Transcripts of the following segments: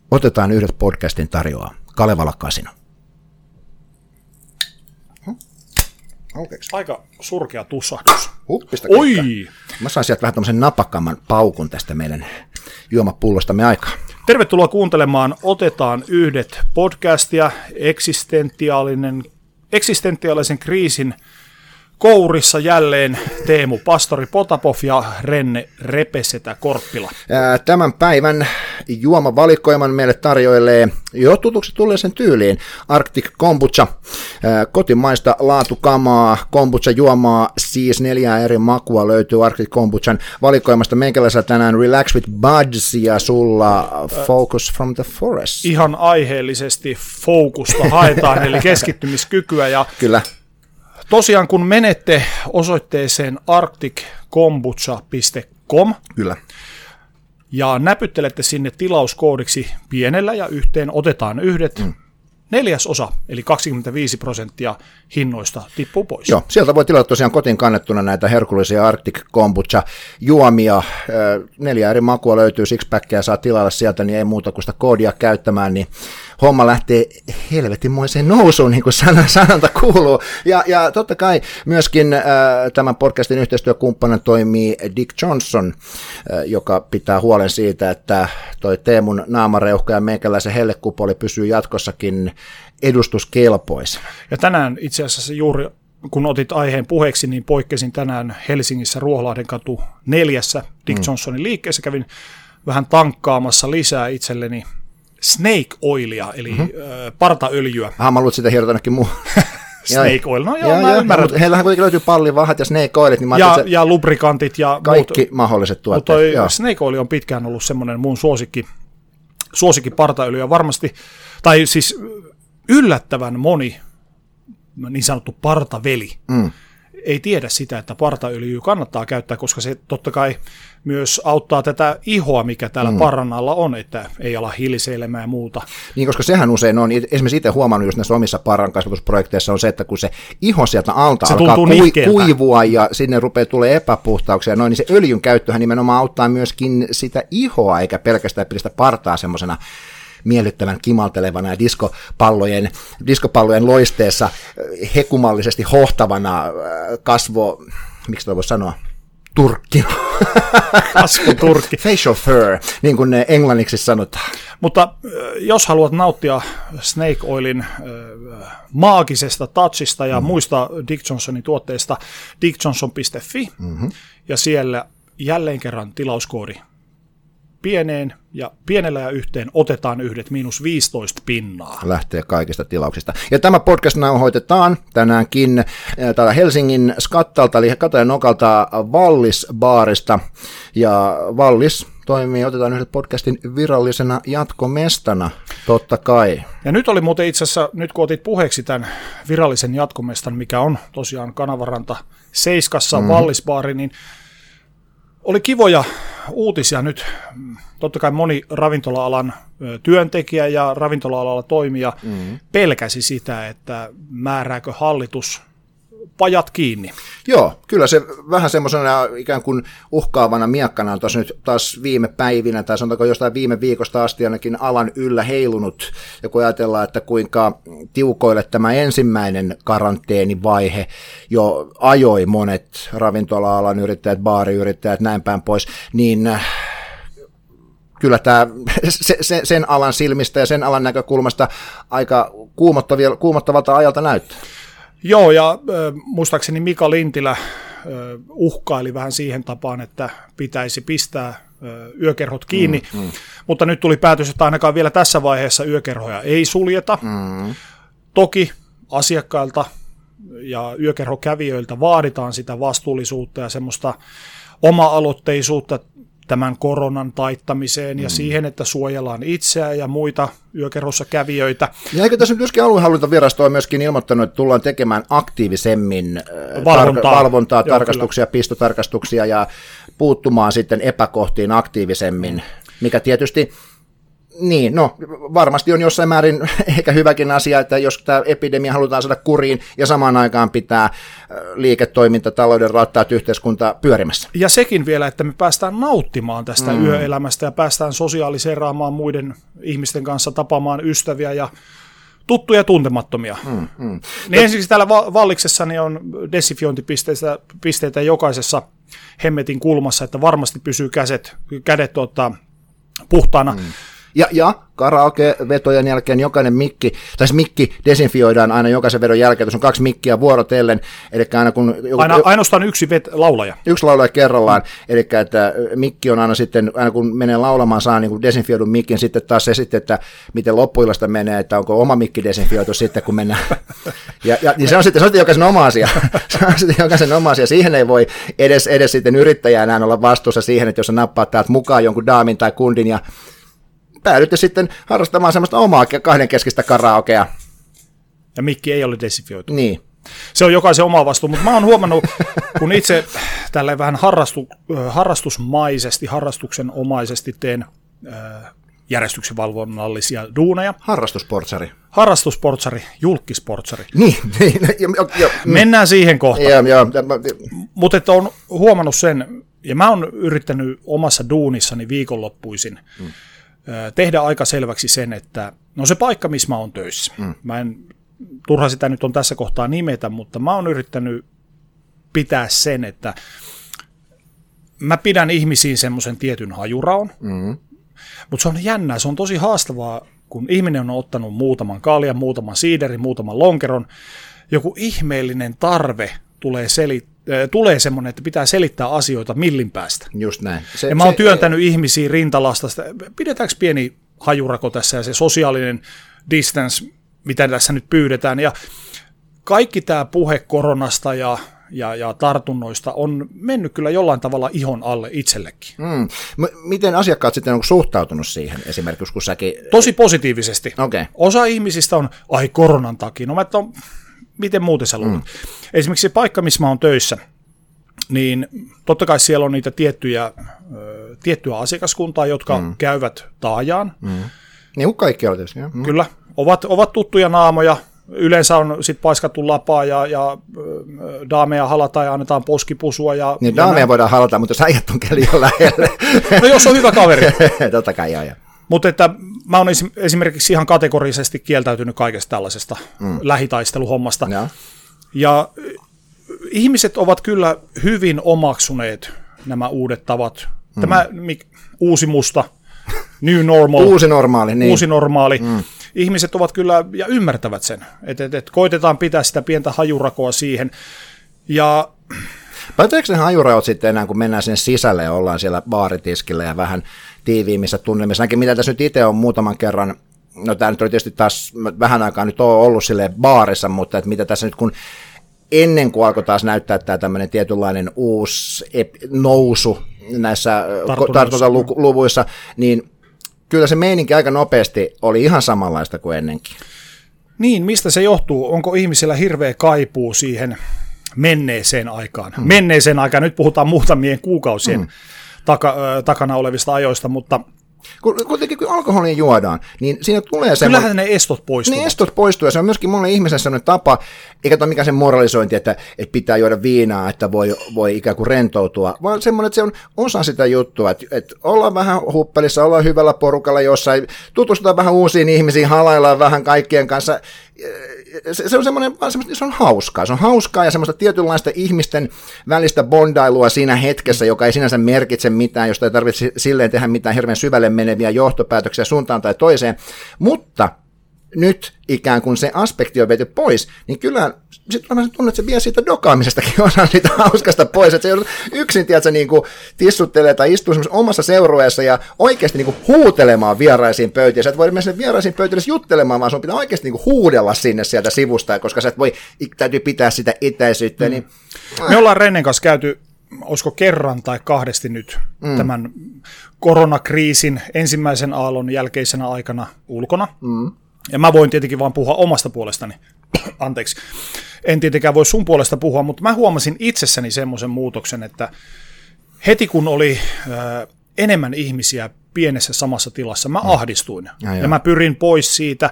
Otetaan yhdet podcastin tarjoaa Kalevala Casino. Aika surkea tussahdus. Huppista Oi! kekka. Mä saan sieltä vähän tämmöisen napakamman paukun tästä meidän juomapullostamme aikaa. Tervetuloa kuuntelemaan Otetaan yhdet podcastia eksistentiaalisen kriisin kourissa jälleen Teemu Pastori Potapov ja Renne Repesetä Korppila. Tämän päivän juomavalikoiman meille tarjoilee jo tutuksi tulleeseen tyyliin Arctic Kombucha, kotimaista laatukamaa, kombucha-juomaa, siis 4 eri makua löytyy Arctic Kombuchan valikoimasta. Meikäläisellä tänään Relax with Buds ja sulla Focus from the Forest. Ihan aiheellisesti fokusta haetaan, eli keskittymiskykyä ja Kyllä. tosiaan kun menette osoitteeseen arctickombucha.com Kyllä. ja näpyttelette sinne tilauskoodiksi pienellä ja yhteen otetaan yhdet, 1/4, eli 25% hinnoista tippuu pois. Joo, sieltä voi tilata tosiaan kotiin kannettuna näitä herkullisia Arctic Kombucha-juomia. 4 eri makua löytyy, sixpackia saa tilalla sieltä, niin ei muuta kuin sitä koodia käyttämään, niin homma lähtee helvetinmoiseen nousuun, niin kuin sanonta kuuluu. Ja totta kai myöskin tämän podcastin yhteistyökumppanan toimii Dick Johnson, joka pitää huolen siitä, että toi Teemun naamareuhka ja meikäläisen hellekupoli pysyy jatkossakin edustuskelpoisena. Ja tänään itse asiassa juuri, kun otit aiheen puheeksi, niin poikkesin tänään Helsingissä Ruoholahden katu 4 Dick Johnsonin liikkeessä. Kävin vähän tankkaamassa lisää itselleni snake oilia, eli partaöljyä. Mä luulen, että sitä hierotaan ainakin muu. Snake oil, no joo, mä ymmärrän. Mutta heillähän kuitenkin löytyy pallivahat ja snake oilit. Niin ja lubrikantit ja kaikki muut. mahdolliset tuotteet. Mutta snake oil on pitkään ollut semmoinen mun suosikki partaöljy, ja varmasti, tai siis yllättävän moni niin sanottu partaveli ei tiedä sitä, että partaöljyä kannattaa käyttää, koska se totta kai myös auttaa tätä ihoa, mikä täällä parran alla on, että ei ala hiliseilemään ja muuta. Niin, koska sehän usein on, esimerkiksi itse huomannut just näissä omissa parran kasvatusprojekteissa on se, että kun se iho sieltä alta alkaa kuivua ja sinne rupeaa tulee epäpuhtauksia, niin se öljyn käyttöhän nimenomaan auttaa myöskin sitä ihoa, eikä pelkästään pidä sitä partaa semmoisena miellyttävän kimaltelevana ja diskopallojen loisteessa hekumallisesti hohtavana miksi toi voisi sanoa, turkkina. Kasvoturkki. Facial fur, niin kuin ne englanniksi sanotaan. Mutta jos haluat nauttia snake oilin maagisesta touchista ja muista Dick Johnsonin tuotteista, dickjohnson.fi, ja siellä jälleen kerran tilauskoodi pienellä ja yhteen otetaan yhdet -15 lähtee kaikista tilauksista. Ja tämä podcast nauhoitetaan tänäänkin täällä Helsingin Skattalta, eli Katajan Nokalta Vallis-baarista. Ja Vallis toimii Otetaan yhdet podcastin virallisena jatkomestana, totta kai. Ja nyt oli muuten itse asiassa, nyt kun otit puheeksi tämän virallisen jatkomestan, mikä on tosiaan Kanavaranta 7 Vallis-baari, niin oli kivoja uutisia nyt. Totta kai moni ravintola-alan työntekijä ja ravintola-alalla toimija pelkäsi sitä, että määrääkö hallitus pajat kiinni. Joo, kyllä se vähän semmoisena ikään kuin uhkaavana miekkana on nyt taas viime päivinä, tai sanotaanko jostain viime viikosta asti ainakin alan yllä heilunut, ja kun ajatellaan, että kuinka tiukoille tämä ensimmäinen karanteenivaihe jo ajoi monet ravintola-alan yrittäjät, baariyrittäjät, näin päin pois, niin kyllä tämä sen alan silmistä ja sen alan näkökulmasta aika kuumottavalta ajalta näyttää. Joo, ja muistaakseni Mika Lintilä uhkaili vähän siihen tapaan, että pitäisi pistää yökerhot kiinni, mutta nyt tuli päätös, että ainakaan vielä tässä vaiheessa yökerhoja ei suljeta. Toki asiakkailta ja yökerhokävijöiltä vaaditaan sitä vastuullisuutta ja semmoista oma-aloitteisuutta tämän koronan taittamiseen ja siihen, että suojellaan itseään ja muita yökerhossa kävijöitä. Ja eikö tässä nyt myöskin aluehallintavirasto on myöskin ilmoittanut, että tullaan tekemään aktiivisemmin valvontaa, tarkastuksia, pistotarkastuksia ja puuttumaan sitten epäkohtiin aktiivisemmin, mikä tietysti Niin, no varmasti on jossain määrin ehkä hyväkin asia, että jos tämä epidemia halutaan saada kuriin ja samaan aikaan pitää liiketoiminta, talouden rattaat, yhteiskuntaa pyörimässä. Ja sekin vielä, että me päästään nauttimaan tästä yöelämästä ja päästään sosiaaliseeraamaan muiden ihmisten kanssa, tapaamaan ystäviä ja tuttuja ja tuntemattomia. Niin ensiksi täällä Valliksessa niin on desinfiointipisteitä jokaisessa hemmetin kulmassa, että varmasti pysyy kädet puhtaana. Ja karaoke-vetojen jälkeen jokainen mikki desinfioidaan aina jokaisen vedon jälkeen, tuossa on 2 mikkiä vuorotellen, eli aina kun... Ainoastaan yksi laulaja. Yksi laulaja kerrallaan, eli että mikki on aina sitten, aina kun menee laulamaan, saa niin kuin desinfioidun mikin, sitten taas se sitten, että miten loppuillasta menee, että onko oma mikki desinfioitu sitten, kun mennään. Ja se on sitten jokaisen oma asia. Se on sitten jokaisen oma asia. Siihen ei voi edes sitten yrittäjä enää olla vastuussa siihen, että jos sä nappaat täältä mukaan jonkun daamin tai kundin ja päädytte sitten harrastamaan semmoista omaa kahdenkeskistä karaokea. Ja mikki ei ole desinfioitu. Niin. Se on jokaisen oma vastuu, mutta mä oon huomannut, kun itse tälleen vähän harrastusmaisesti, harrastuksenomaisesti teen järjestyksen valvonnallisia duuneja. Harrastusportsari, julkisportsari. Niin. Mennään siihen kohtaan. Joo. Mutta että on huomannut sen, ja mä oon yrittänyt omassa duunissani viikonloppuisin tehdä aika selväksi sen, että no se paikka, missä mä oon töissä. Mä en turha sitä nyt on tässä kohtaa nimetä, mutta mä oon yrittänyt pitää sen, että mä pidän ihmisiin semmoisen tietyn hajuraon, mutta se on jännää, se on tosi haastavaa, kun ihminen on ottanut muutaman kaljan, muutaman siiderin, muutaman lonkeron, joku ihmeellinen tarve tulee semmoinen, että pitää selittää asioita millin päästä. Just näin. Ja mä oon työntänyt ihmisiä rintalastasta. Pidetäänkö pieni hajurako tässä ja se sosiaalinen distance, mitä tässä nyt pyydetään. Ja kaikki tämä puhe koronasta ja tartunnoista on mennyt kyllä jollain tavalla ihon alle itsellekin. Miten asiakkaat sitten on suhtautunut siihen esimerkiksi, kun säkin... Tosi positiivisesti. Okay. Osa ihmisistä on, koronan takia. No mä miten muuten sä luulet? Esimerkiksi se paikka, missä mä oon töissä, niin totta kai siellä on niitä tiettyä asiakaskuntaa, jotka käyvät taajaan. Niin kuin kaikki on tietysti. Kyllä, ovat tuttuja naamoja. Yleensä on sitten paiskattu lapaa ja daameja halataan ja annetaan poskipusua. Niin daameja voidaan halata, mutta jos äijät on liian lähelle. No jos on hyvä kaveri. Totta kai, joo. Mutta että mä oon esimerkiksi ihan kategorisesti kieltäytynyt kaikesta tällaisesta lähitaisteluhommasta. Ja ihmiset ovat kyllä hyvin omaksuneet nämä uudet tavat. Tämä uusi musta, new normal. Uusi normaali. Ihmiset ovat kyllä ja ymmärtävät sen, että koitetaan pitää sitä pientä hajurakoa siihen. Ja päätetäänkö ne hajuraot sitten enää, kun mennään sinne sisälle ja ollaan siellä baaritiskillä ja vähän tiiviimmissä tunnelmissa? Näkin mitä tässä nyt itse on muutaman kerran, no tämä nyt oli tietysti taas vähän aikaa nyt on ollut silleen baarissa, mutta että mitä tässä nyt kun ennen kuin alkoi taas näyttää tämä tämmöinen tietynlainen uusi nousu näissä tartuntaluvuissa, niin kyllä se meininki aika nopeasti oli ihan samanlaista kuin ennenkin. Niin, mistä se johtuu? Onko ihmisillä hirveä kaipuu siihen menneeseen aikaan? Menneeseen aikaan, nyt puhutaan muutamien kuukausien takana olevista ajoista, mutta... Kuitenkin kun alkoholia juodaan, niin siinä tulee semmoinen... Kyllähän ne estot poistuu. Ne estot poistuu, ja se on myöskin monen ihmisen sellainen tapa, eikä ole mikään sen moralisointi, että pitää juoda viinaa, että voi ikään kuin rentoutua, vaan semmoinen, että se on osa sitä juttua, että ollaan vähän huppelissa, ollaan hyvällä porukalla jossain, tutustutaan vähän uusiin ihmisiin, halaillaan vähän kaikkien kanssa. Se on se on hauskaa ja semmoista tietynlaista ihmisten välistä bondailua siinä hetkessä, joka ei sinänsä merkitse mitään, josta ei tarvitse silleen tehdä mitään hirveän syvälle meneviä johtopäätöksiä suuntaan tai toiseen, mutta nyt ikään kuin se aspekti on viety pois, niin kyllä sitten mä tunnen, että se vie siitä dokaamisestakin osan siitä hauskasta pois, että se joudut yksin, tiedätkö, niin kuin tissuttelee tai istuu semmoisessa omassa seurueessa ja oikeasti niin kuin huutelemaan vieraisiin pöytiin. Sä et voi mennä sinne vieraisiin pöytiin juttelemaan, vaan sun pitää oikeasti niin kuin huudella sinne sieltä sivusta, koska sä et voi, täytyy pitää sitä etäisyyttä. Niin... Me ollaan Rennen kanssa käyty, olisiko kerran tai kahdesti nyt tämän koronakriisin ensimmäisen aallon jälkeisenä aikana ulkona. Ja mä voin tietenkin vaan puhua omasta puolestani. Anteeksi. En tietenkään voi sun puolesta puhua, mutta mä huomasin itsessäni semmoisen muutoksen, että heti kun oli enemmän ihmisiä pienessä samassa tilassa. Mä ahdistuin ja mä pyrin pois siitä.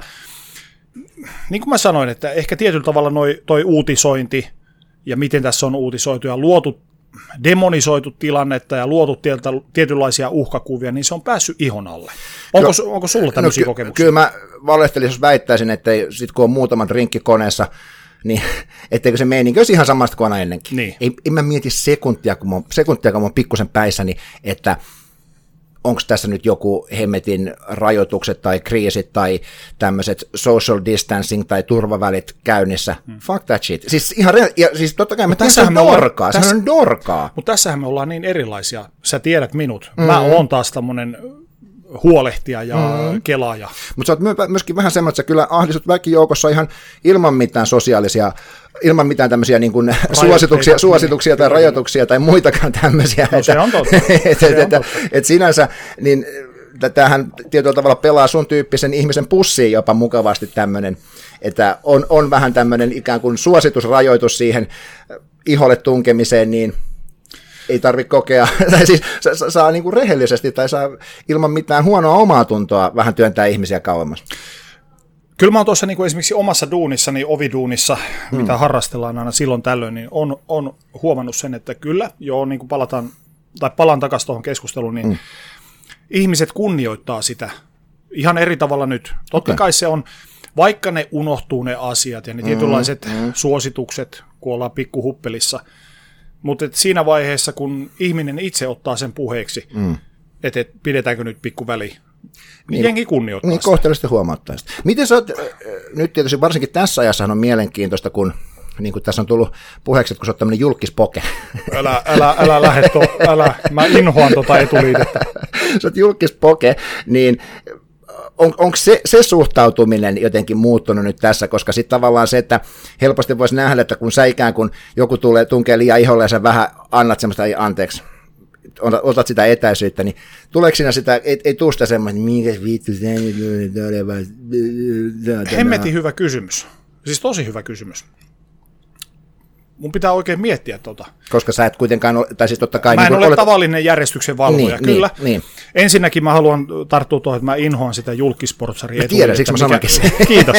Niin kuin mä sanoin, että ehkä tietyllä tavalla toi uutisointi ja miten tässä on uutisoitu ja luotu, demonisoitu tilannetta ja luotu tietynlaisia uhkakuvia, niin se on päässyt ihon alle. Onko sulla tämmöisiä kokemuksia? Kyllä mä valehtelisin, jos väittäisin, että sit kun on muutaman drinkki koneessa, niin etteikö se meininki olisi ihan samasta kuin aina ennenkin. Niin. En mä mieti sekuntia, kun mä oon pikkusen päissäni, että onko tässä nyt joku hemmetin rajoitukset tai kriisit tai tämmöiset social distancing tai turvavälit käynnissä. Fuck that shit. Siis ihan siis totta kai se on dorkaa. Se on dorkaa. Mutta tässähän me ollaan niin erilaisia. Sä tiedät minut. Mä oon taas tämmönen huolehtija ja kelaaja. Mutta sä oot myöskin vähän semmoinen, että sä kyllä ahdistut väkijoukossa ihan ilman mitään sosiaalisia, ilman mitään tämmöisiä niin kuin suosituksia tai rajoituksia tai muitakaan tämmöisiä. No, se on totta. Että sinänsä, niin tämähän tietyllä tavalla pelaa sun tyyppisen ihmisen pussiin jopa mukavasti tämmöinen, että on vähän tämmöinen ikään kuin suositusrajoitus siihen iholle tunkemiseen, niin ei tarvitse kokea, tai siis saa niin kuin rehellisesti tai saa ilman mitään huonoa omaa tuntoa vähän työntää ihmisiä kauemmas. Kyllä mä oon tuossa niin kuin esimerkiksi omassa duunissani, oviduunissa, mitä harrastellaan aina silloin tällöin, niin on huomannut sen, että kyllä, joo, niin kuin palaan takaisin tuohon keskusteluun, niin ihmiset kunnioittaa sitä ihan eri tavalla nyt. Totta kai se on, vaikka ne unohtuu ne asiat ja ne tietynlaiset suositukset, kun ollaan pikkuhuppelissa, mutta siinä vaiheessa, kun ihminen itse ottaa sen puheeksi, että pidetäänkö nyt pikku väli, niin jengi kunnioittaa niin, kohteliaasti huomauttaa sitä. Miten sä oot, nyt tietysti varsinkin tässä ajassa on mielenkiintoista, kun niin kuin tässä on tullut puheeksi, että kun sä oot tämmöinen julkispoke. Älä lähde, mä inhoan tuota etuliitettä. Sä oot julkispoke, niin onko se suhtautuminen jotenkin muuttunut nyt tässä, koska sitten tavallaan se, että helposti voisi nähdä, että kun sä ikään kuin joku tunkee liian iholle ja sä vähän annat semmoista, anteeksi, otat sitä etäisyyttä, niin tuleeko siinä sitä, ei tule sitä semmoista, minkä vittu se hemmetin hyvä kysymys. Siis tosi hyvä kysymys. Mun pitää oikein miettiä tuota. Koska sä et kuitenkaan ole, tai siis totta kai... Mä en ole tavallinen järjestyksen valvoja, kyllä. Niin. Ensinnäkin mä haluan tarttua tuohon, että mä inhoan sitä julkisportsaria. Mä tiedän, siksi mä sanonkin sen. Kiitos.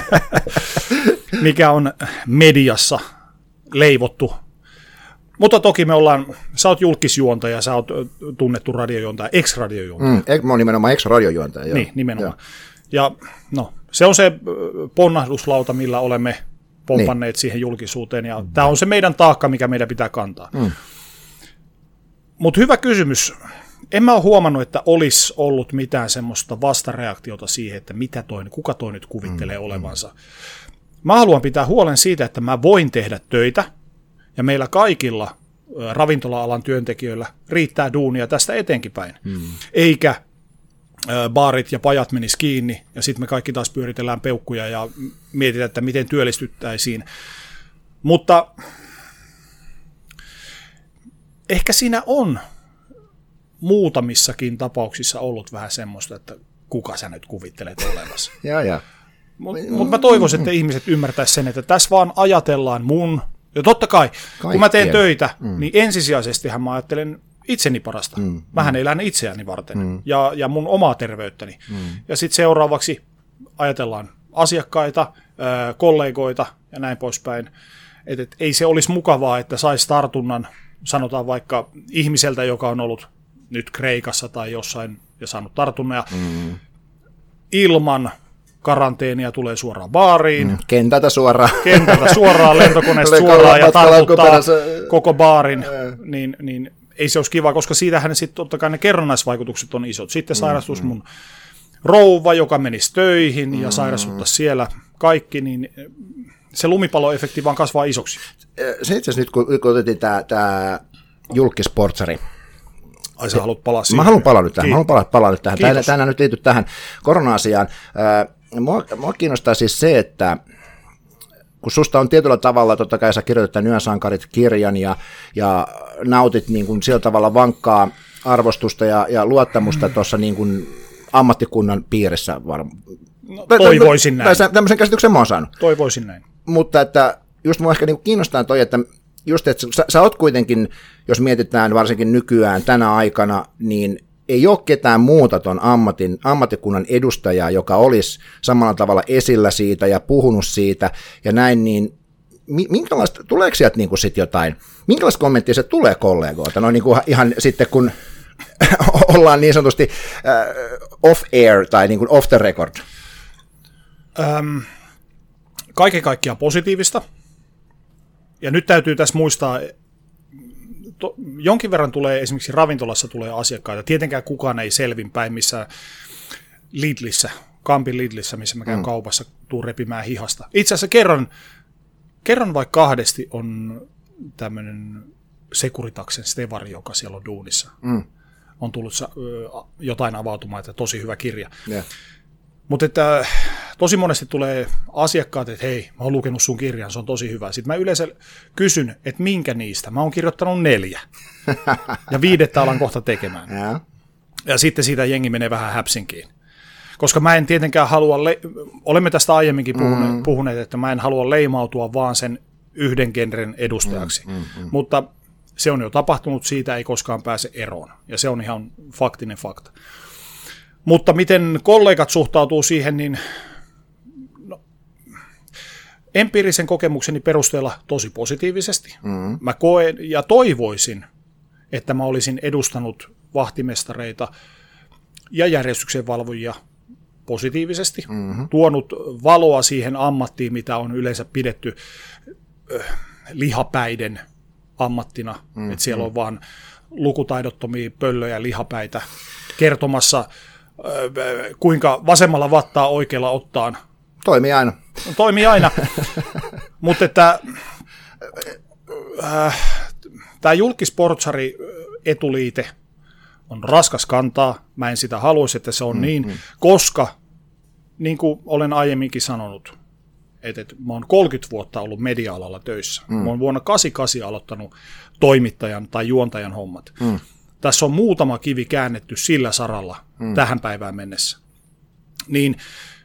Mikä on mediassa leivottu. Mutta toki sä oot julkisjuontaja, sä oot tunnettu radiojuontaja, ex-radiojuontaja. Mä oon nimenomaan ex-radiojuontaja, joo. Niin, nimenomaan. Ja no, se on se ponnahduslauta, millä olemme pompanneet siihen julkisuuteen, ja tämä on se meidän taakka, mikä meidän pitää kantaa. Mutta hyvä kysymys. En mä ole huomannut, että olisi ollut mitään semmoista vastareaktiota siihen, että kuka toi nyt kuvittelee olevansa. Mä haluan pitää huolen siitä, että mä voin tehdä töitä, ja meillä kaikilla ravintola-alan työntekijöillä riittää duunia tästä eteenkin päin. Eikä baarit ja pajat menis kiinni, ja sitten me kaikki taas pyöritellään peukkuja ja mietitään, että miten työllistyttäisiin. Mutta ehkä siinä on muutamissakin tapauksissa ollut vähän semmoista, että kuka sä nyt kuvittelet olevasi. Mutta mä toivoisin, että ihmiset ymmärtäisivät sen, että tässä vaan ajatellaan ja totta kai, kun mä teen töitä, niin ensisijaisestihan mä ajattelen itseni parasta. Mähän elän itseäni varten ja mun omaa terveyttäni. Ja sitten seuraavaksi ajatellaan asiakkaita, kollegoita ja näin poispäin. Et ei se olisi mukavaa, että saisi tartunnan, sanotaan vaikka ihmiseltä, joka on ollut nyt Kreikassa tai jossain ja saanut tartunnan ilman karanteenia tulee suoraan baariin. Kentältä suoraan, lentokoneesta suoraan ja tartuttaa koko baarin, niin ei se olisi kiva, koska siitähän sitten totta kai ne kerrannaisvaikutukset on isot. Sitten sairastus mun rouva, joka menisi töihin ja sairastuttaisi siellä kaikki, niin se lumipalloefekti vaan kasvaa isoksi. Se itse asiassa nyt, kun otettiin tämä julkisportsari. Ai sä haluat palaa siihen? Mä haluan palaa nyt tähän. Tämä nyt liittyy tähän korona-asiaan. Mua kiinnostaa siis se, että kun susta on tietyllä tavalla, totta kai sä kirjoitat tämän Yönsankarit-kirjan ja nautit niin kuin sillä tavalla vankkaa arvostusta ja luottamusta tuossa niin kuin ammattikunnan piirissä varmaan. No, toivoisin näin. Tämmöisen käsityksen mä oon saanut. Toivoisin näin. Mutta että just mua ehkä niin kuin kiinnostaa toi, että just, että sä oot kuitenkin, jos mietitään varsinkin nykyään tänä aikana, niin ei ole ketään muuta ton ammattikunnan edustajaa, joka olisi samalla tavalla esillä siitä ja puhunut siitä ja näin, niin tuleeko sieltä niin kuin sit jotain, minkälaista kommenttia se tulee kollegoilta, no niin kuin ihan sitten kun ollaan niin sanotusti off-air tai niin kuin off the record? Kaiken kaikkiaan positiivista. Ja nyt täytyy tässä muistaa, jonkin verran tulee esimerkiksi ravintolassa tulee asiakkaita. Tietenkään kukaan ei selvinpäin missään Lidlissä, Kampin Lidlissä, missä mä käyn kaupassa, tuun repimään hihasta. Itse asiassa kerran vai kahdesti on tämmöinen Securitaksen Stevari, joka siellä on duunissa. On tullut jotain avautumaan, että tosi hyvä kirja. Yeah. Mutta että tosi monesti tulee asiakkaat, että hei, mä oon lukenut sun kirjan, se on tosi hyvä. Sitten mä yleensä kysyn, että minkä niistä. Mä oon kirjoittanut 4. Ja 5. alan kohta tekemään. Yeah. Ja sitten siitä jengi menee vähän häpsinkiin. Koska mä en tietenkään halua, olemme tästä aiemminkin puhuneet, että mä en halua leimautua vaan sen yhden genren edustajaksi. Mutta se on jo tapahtunut, siitä ei koskaan pääse eroon. Ja se on ihan faktinen fakta. Mutta miten kollegat suhtautuu siihen, niin empiirisen kokemukseni perusteella tosi positiivisesti. Mä koen ja toivoisin, että mä olisin edustanut vahtimestareita ja järjestyksenvalvojia positiivisesti, tuonut valoa siihen ammattiin, mitä on yleensä pidetty lihapäiden ammattina, että siellä on vaan lukutaidottomia pöllöjä lihapäitä kertomassa, kuinka vasemmalla vattaa oikealla ottaan. Toimii aina. Toimii aina, mutta että tämä julkisportsari etuliite on raskas kantaa, mä en sitä haluaisi, että se on niin, koska niin kuin olen aiemminkin sanonut, että mä oon 30 vuotta ollut media-alalla töissä. Mä oon vuonna 1988 aloittanut toimittajan tai juontajan hommat. Tässä on muutama kivi käännetty sillä saralla tähän päivään mennessä. Niin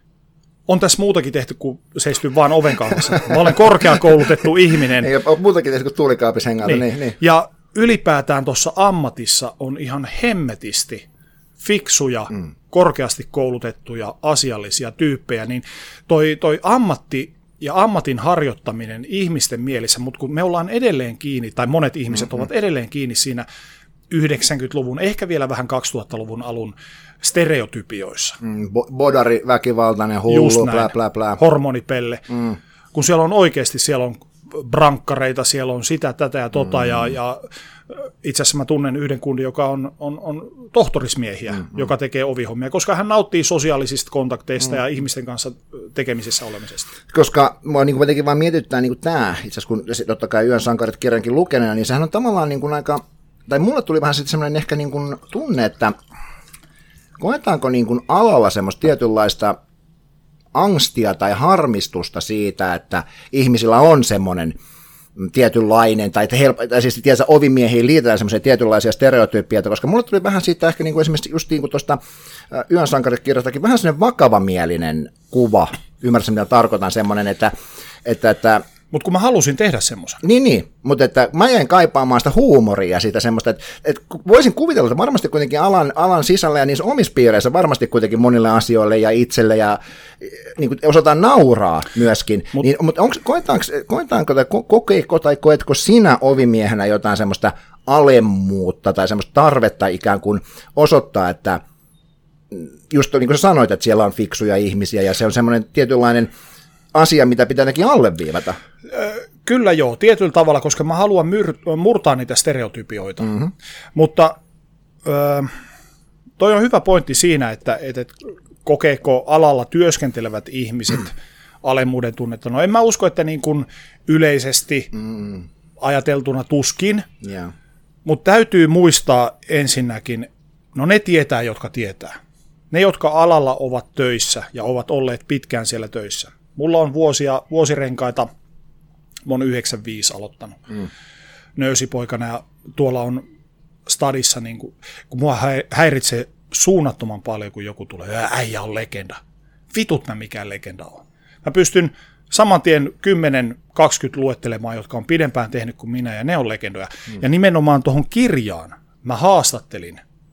on tässä muutakin tehty kuin seisty vaan oven kaupassa. Mä olen korkeakoulutettu ihminen. Ei ole muutakin tehty kuin tuulikaapissa hengällä. Niin. Ja ylipäätään tuossa ammatissa on ihan hemmetisti fiksuja, korkeasti koulutettuja, asiallisia tyyppejä, niin toi ammatti ja ammatin harjoittaminen ihmisten mielissä, mutta kun me ollaan edelleen kiinni, tai monet ihmiset ovat edelleen kiinni siinä 90-luvun, ehkä vielä vähän 2000-luvun alun stereotypioissa. Bodari, väkivaltainen, hullu, blä, blä, blä. Hormonipelle. Kun siellä on oikeasti, siellä on brankkareita, siellä on sitä, tätä ja tota, ja itse asiassa mä tunnen yhden kundin, joka on tohtorismiehiä, joka tekee ovihommia, koska hän nauttii sosiaalisista kontakteista ja ihmisten kanssa tekemisissä olemisesta. Koska mua niin jotenkin vaan mietityttää niin tämä, itse asiassa kun totta kai Yön sankarit kirjankin lukeneena, niin sehän on tavallaan niin kuin aika, tai mulle tuli vähän sitten semmoinen ehkä niin kuin tunne, että koetaanko niin kuin alalla semmoista tietynlaista angstia tai harmistusta siitä, että ihmisillä on semmoinen tietynlainen, tai siis tietysti ovimiehiin liitetään semmoisia tietynlaisia stereotyyppioita, koska mulle tuli vähän siitä ehkä niin kuin esimerkiksi just niin kuin tuosta Yön sankarikirjastakin vähän semmoinen vakavamielinen kuva, ymmärsin mitä tarkoitan, semmoinen, että mutta kun mä halusin tehdä semmoisen. Niin, mutta että mä jäin kaipaamaan sitä huumoria siitä semmoista, että voisin kuvitella, että varmasti kuitenkin alan sisällä ja niissä omissa piireissä varmasti kuitenkin monille asioille ja itselle ja niin kuin osataan nauraa myöskin. Mutta koetaanko tai kokeeko tai koetko sinä ovimiehenä jotain semmoista alemmuutta tai semmoista tarvetta ikään kuin osoittaa, että just niin kuin sä sanoit, että siellä on fiksuja ihmisiä ja se on semmoinen tietynlainen asia, mitä pitää ainakin alleviivata. Kyllä joo, tietyllä tavalla, koska mä haluan murtaa niitä stereotypioita. Mutta toi on hyvä pointti siinä, että kokeeko alalla työskentelevät ihmiset alemmuuden tunnetta. No en mä usko, että niin kuin yleisesti ajateltuna tuskin, mutta täytyy muistaa ensinnäkin, no ne tietää, jotka tietää. Ne, jotka alalla ovat töissä ja ovat olleet pitkään siellä töissä. Mulla on vuosirenkaita, mä oon 95 aloittanut nöysipoikana ja tuolla on stadissa, niin kun mua häiritsee suunnattoman paljon, kun joku tulee, äijä on legenda. Vitut mä mikään legenda on. Mä pystyn saman tien 10-20 luettelemaan, jotka on pidempään tehnyt kuin minä ja ne on legendoja. Ja nimenomaan tuohon kirjaan mä haastattelin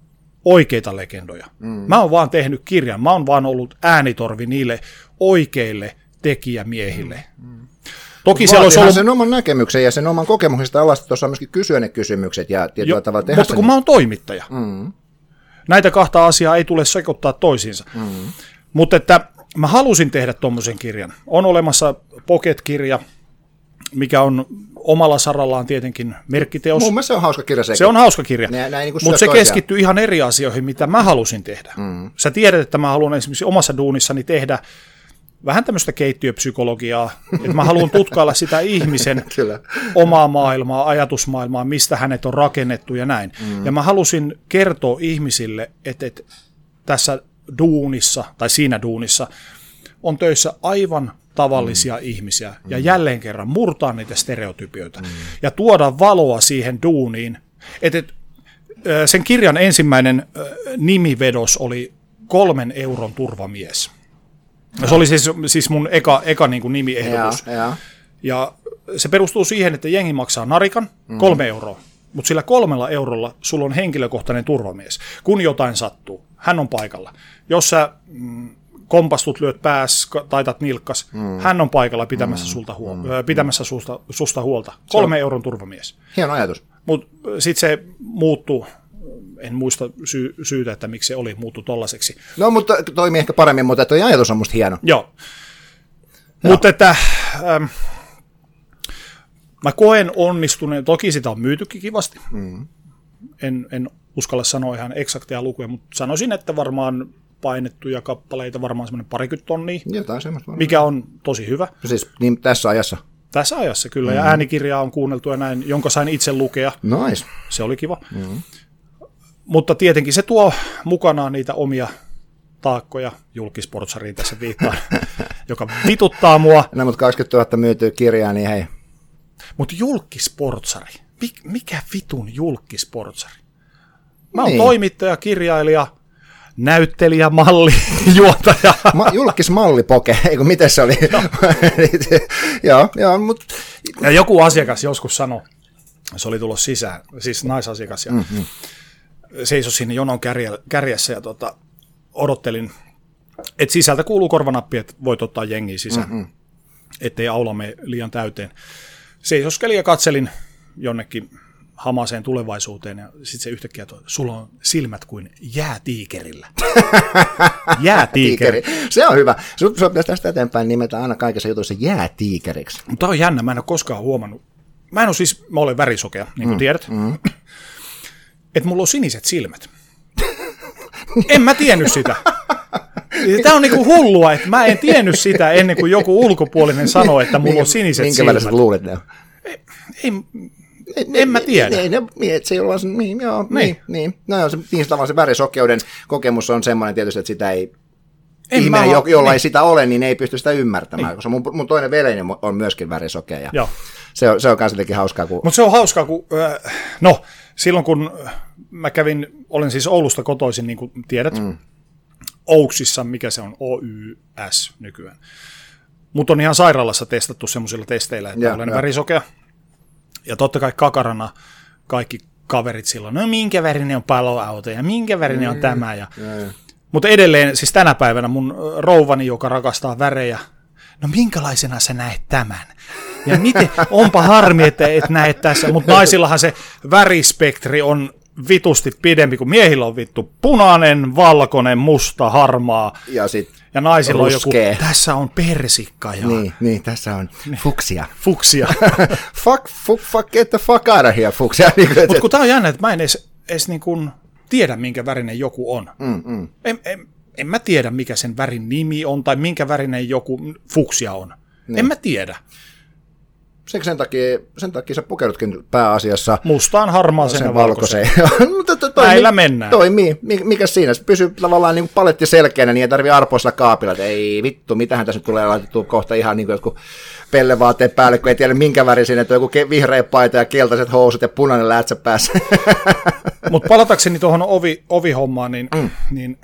oikeita legendoja. Mä oon vaan tehnyt kirjan, mä oon vaan ollut äänitorvi niille oikeille tekijämiehille. Toki siellä olisi ollut... sen oman näkemyksen ja sen oman kokemuksesta alasta tuossa on myöskin kysyä ne kysymykset ja tietyllä tavalla tehdä mutta kun mä oon toimittaja. Näitä kahta asiaa ei tule sekoittaa toisiinsa. Mutta että mä halusin tehdä tommosen kirjan. On olemassa Pocket-kirja, mikä on omalla sarallaan tietenkin merkkiteos. Mun mielestä se on hauska kirja sekin. Se on hauska kirja, niin mutta se keskittyy ihan eri asioihin, mitä mä halusin tehdä. Sä tiedät, että mä haluan esimerkiksi omassa duunissani tehdä vähän tämmöistä keittiöpsykologiaa, että mä haluan tutkailla sitä ihmisen omaa maailmaa, ajatusmaailmaa, mistä hänet on rakennettu ja näin. Ja mä halusin kertoa ihmisille, että tässä duunissa, tai siinä duunissa, on töissä aivan tavallisia ihmisiä, ja jälleen kerran murtaa niitä stereotypioita, ja tuoda valoa siihen duuniin. Sen kirjan ensimmäinen nimivedos oli 3 euron turvamies. Se oli siis mun eka niin kuin nimiehdotus. Ja se perustuu siihen, että jengi maksaa narikan 3 euroa, mutta sillä 3 eurolla sulla on henkilökohtainen turvamies. Kun jotain sattuu, hän on paikalla. Jos sä kompastut, lyöt pääs, taitat nilkkas, hän on paikalla pitämässä susta huolta. 3 euron turvamies. Hieno ajatus. Mutta sitten se muuttuu. En muista syytä, että miksi se muuttu tollaiseksi. No, mutta toimii ehkä paremmin, mutta tuo ajatus on musta hieno. Joo. Mutta että mä koen onnistuneen, toki sitä on myytykin kivasti. En uskalla sanoa ihan eksakteja lukuja, mutta sanoisin, että varmaan painettuja kappaleita varmaan semmoinen 20 tonnia, jotain semmoista varmaan. Mikä on tosi hyvä. Siis niin tässä ajassa? Tässä ajassa kyllä, ja äänikirjaa on kuunneltu ja näin, jonka sain itse lukea. Nice. Se oli kiva. Mutta tietenkin se tuo mukanaan niitä omia taakkoja, julkisportsariin tässä viittaan, joka vituttaa mua. No, mutta 20 000 myytyy kirjaa, niin hei. Mutta julkisportsari, mikä vitun julkisportsari? Mä oon toimittaja, kirjailija, näyttelijä, malli, juontaja. Julkismallipoke, eikö miten se oli? No. joo, mutta... Ja joku asiakas joskus sanoi, se oli tullut sisään, siis naisasiakas, ja seisoi siinä jonon kärjessä ja odottelin, että sisältä kuuluu korvanappi, että voit ottaa jengiä sisään, ettei aula mene liian täyteen. Seisoskelin ja katselin jonnekin hamaaseen tulevaisuuteen, ja sitten se yhtäkkiä toi, sulla on silmät kuin jäätiikerillä. Jäätiikeri. Se on hyvä. Sinua pitäisi tästä eteenpäin nimetä aina kaikessa jutuissa jäätiikeriksi. Tämä on jännä, mä en ole koskaan huomannut. Mä olen värisokea, niin kuin tiedät. Että mulla on siniset silmät. En mä tiennyt sitä. Tämä on niinku hullua, että mä en tiennyt sitä ennen kuin joku ulkopuolinen sanoo, että mulla on siniset minkä silmät. Minkä väliset luulet ne on? En mä tiedä. Se ei ole niin. No, niin tavallaan se värisokeuden kokemus on semmoinen tietysti, että sitä ei... Ihminen, jolla ei sitä ole, niin ei pysty sitä ymmärtämään, koska mun toinen veljeni on myöskin värisokea. Ja se on myös jotenkin hauskaa. Mutta se on hauskaa, kun... silloin kun mä olen siis Oulusta kotoisin, niin kuin tiedät, Ouksissa, mikä se on, OYS nykyään. Mutta on ihan sairaalassa testattu semmoisilla testeillä, että olen värisokea. Ja totta kai kakarana kaikki kaverit silloin, no minkä värinen on paloauto ja minkä värinen on tämä. Mutta edelleen, siis tänä päivänä mun rouvani, joka rakastaa värejä, no minkälaisena sä näet tämän? Ja miten, onpa harmi, että et näe tässä, mutta naisillahan se värispektri on vitusti pidempi, kuin miehillä on vittu punainen, valkoinen, musta, harmaa. Ja naisilla ruskea. On joku, tässä on persikka. Ja... Niin, tässä on fuksia. Fuksia. fuck, get the fuck out of here, fuksia. Mutta kun tää on jännä, että mä en edes niin kuin tiedä, minkä värinen joku on. En mä tiedä, mikä sen värin nimi on, tai minkä värinen joku fuksia on. Niin. En mä tiedä. Sen takia sä pukeudutkin pääasiassa mustaan, harmaaseen ja valkoiseen. Näillä mennään. Toimii. Mikä siinä? Se pysyy tavallaan niin kuin paletti selkeänä, niin ei tarvitse arpoa sillä kaapilla, että ei vittu, mitähän tässä nyt tulee laitettua kohta ihan niin kuin jotkut pellevaatteet päälle, kun ei tiedä minkä värisin, että on joku vihreä paita ja keltaiset housut ja punainen lätsä päässä. Mutta palatakseni tuohon ovihommaan, niin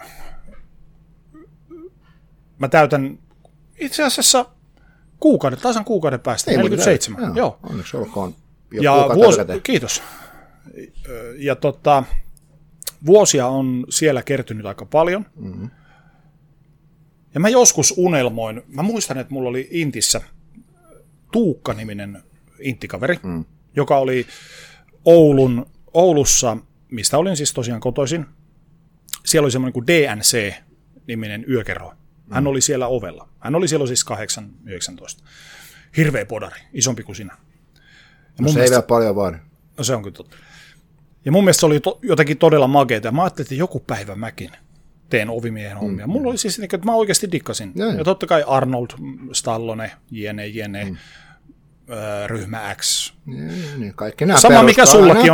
mä täytän itse asiassa tasan kuukauden päästä, 47. Joo. Onneksi olkoon. Ja kiitos. Ja Vuosia on siellä kertynyt aika paljon. Ja mä joskus unelmoin, mä muistan, että mulla oli Intissä Tuukka-niminen inttikaveri, joka oli Oulussa, mistä olin siis tosiaan kotoisin. Siellä oli semmoinen kuin DNC-niminen yökerho. Hän oli siellä ovella. Hän oli silloin siis 8-19. Hirveä podari, isompi kuin sinä. No se ei vielä paljon vaan. No se on kyllä totta. Ja mun mielestä se oli jotenkin todella makeeta. Ja mä ajattelin, että joku päivä mäkin teen ovimiehen hommia. Mulla oli siis, että mä oikeasti dikkasin. Ja totta kai Arnold, Stallone, jne. Ryhmä X. Niin, kaikki nämä sama mikä sullakin on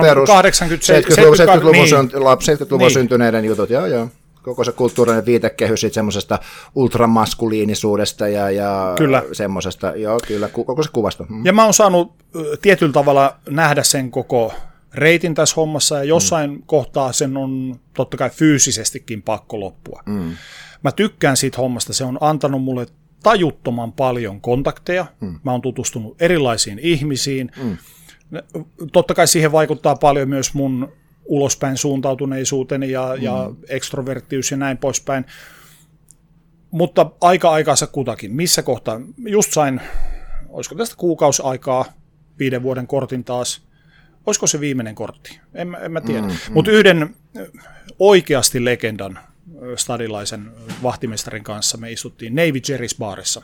70-luvun syntyneiden jutut. Joo. Koko se kulttuurinen viitekehys siitä semmoisesta ultramaskuliinisuudesta ja kyllä. Semmoisesta, joo kyllä, koko se kuvasto. Ja mä oon saanut tietyllä tavalla nähdä sen koko reitin tässä hommassa, ja jossain kohtaa sen on totta kai fyysisestikin pakko loppua. Mä tykkään siitä hommasta, se on antanut mulle tajuttoman paljon kontakteja, mä oon tutustunut erilaisiin ihmisiin, totta kai siihen vaikuttaa paljon myös mun ulospäin suuntautuneisuuteni ja ekstroverttiys ja näin poispäin. Mutta aikaansa kutakin. Missä kohtaa? Just sain, olisiko tästä kuukausi aikaa, 5 vuoden kortin taas. Olisiko se viimeinen kortti? En mä tiedä. Mutta yhden oikeasti legendan stadilaisen vahtimestarin kanssa me istuttiin Navy Jerry's baarissa.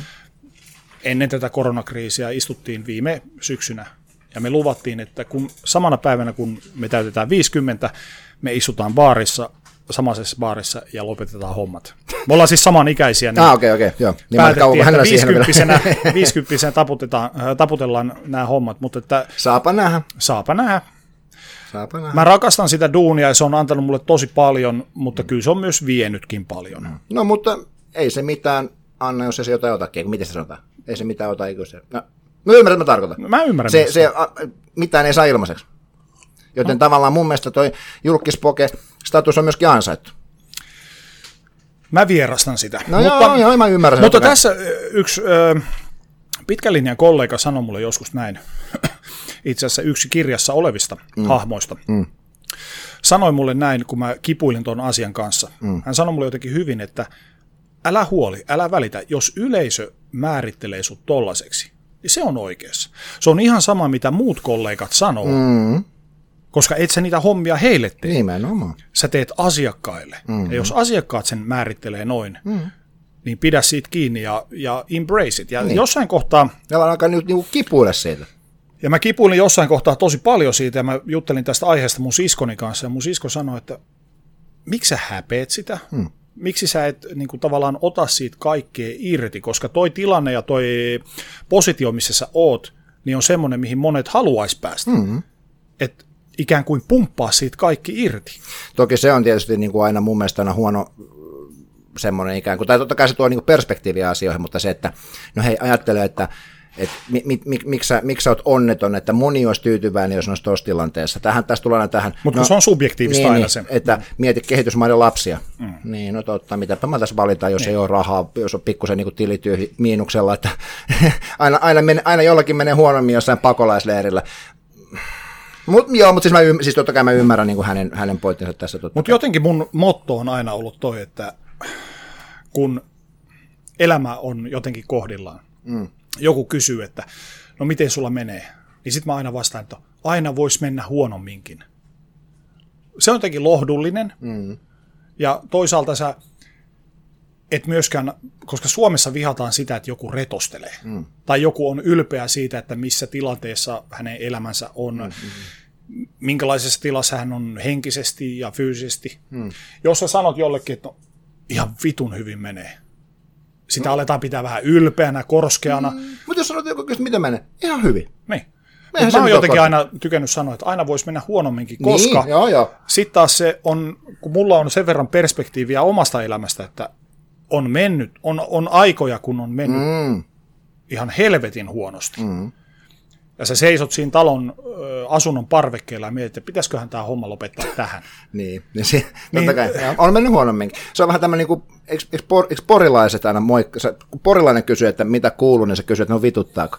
Ennen tätä koronakriisiä istuttiin viime syksynä. Ja me luvattiin, että samana päivänä, kun me täytetään 50, me istutaan baarissa, samaisessa baarissa ja lopetetaan hommat. Me ollaan siis samanikäisiä. Niin okei. Joo. Niin päätettiin, että 50 taputellaan nämä hommat. Mutta että Saapa nähdä. Mä rakastan sitä duunia ja se on antanut mulle tosi paljon, mutta kyllä se on myös vienytkin paljon. No mutta ei se mitään, Anna, jos se jotain otakin. Miten se sanotaan? Ei se mitään ota, eikö se? No ymmärrän, mitä mä tarkoitan. Mä ymmärrän. Mitään ei saa ilmaiseksi. Joten tavallaan mun mielestä toi julkispoke-status on myöskin ansaittu. Mä vierastan sitä. No joo, mä ymmärrän. Mutta tässä yksi pitkän linjan kollega sanoi mulle joskus näin, itse asiassa yksi kirjassa olevista hahmoista. Sanoi mulle näin, kun mä kipuilin tuon asian kanssa. Hän sanoi mulle jotenkin hyvin, että älä huoli, älä välitä, jos yleisö määrittelee sut tollaiseksi, niin se on oikeassa. Se on ihan sama, mitä muut kollegat sanoo, koska et sä niitä hommia heille tee. Nimenomaan. Sä teet asiakkaille. Ja jos asiakkaat sen määrittelee noin, niin pidä siitä kiinni ja embrace it. Ja jossain kohtaa... Ja alkaa nyt kipuilla siitä. Ja mä kipuilin jossain kohtaa tosi paljon siitä, ja mä juttelin tästä aiheesta mun siskoni kanssa, ja mun sisko sanoi, että miksi sä häpeät sitä? Miksi sä et niin kuin, tavallaan ota siitä kaikkea irti, koska toi tilanne ja toi positio, missä sä oot, niin on semmoinen, mihin monet haluaisi päästä. Että ikään kuin pumppaa siitä kaikki irti. Toki se on tietysti niin kuin aina mun mielestä aina huono semmoinen ikään kuin, tai totta kai se tuo niin kuin perspektiiviä asioihin, mutta se, että no hei, ajattele, että miksi sä oot onneton, että moni olisi tyytyväinen, jos olisi tuossa tilanteessa. Tässä tullaan tähän. Mutta se on subjektiivista aina se. Että mieti kehitysmaiden lapsia. Niin, no totta, mitäpä mä tässä valitaan, jos ei ole rahaa, jos on pikkusen niin tilityöhi miinuksella, että aina jollakin menee huonommin jossain pakolaisleirillä. Mutta siis totta kai mä ymmärrän niin kuin hänen pointtinsa tässä. Mutta jotenkin mun motto on aina ollut toi, että kun elämä on jotenkin kohdillaan, joku kysyy, että no miten sulla menee, niin sitten mä aina vastaan, että aina voisi mennä huonomminkin. Se on jotenkin lohdullinen, ja toisaalta sä et myöskään, koska Suomessa vihataan sitä, että joku retostelee, tai joku on ylpeä siitä, että missä tilanteessa hänen elämänsä on, minkälaisessa tilassa hän on henkisesti ja fyysisesti. Jos sä sanot jollekin, että no, ihan vitun hyvin menee, sitä aletaan pitää vähän ylpeänä, korskeana. Mutta jos sanot joku, miten menee, ihan hyvin. Niin. Mä oon jotenkin aina tykännyt sanoa, että aina voisi mennä huonomminkin, koska sitten taas se on, kun mulla on sen verran perspektiiviä omasta elämästä, että on mennyt, on aikoja, kun on mennyt ihan helvetin huonosti. ja sä seisot siinä talon asunnon parvekkeella ja mietit, että pitäisiköhän tämä homma lopettaa tähän. Niin, totta kai. On mennyt huonomminkin. Se on vähän tämmöinen, niin eikö porilaiset aina kun porilainen kysyy, että mitä kuuluu, niin se kysyy, että no vituttaako.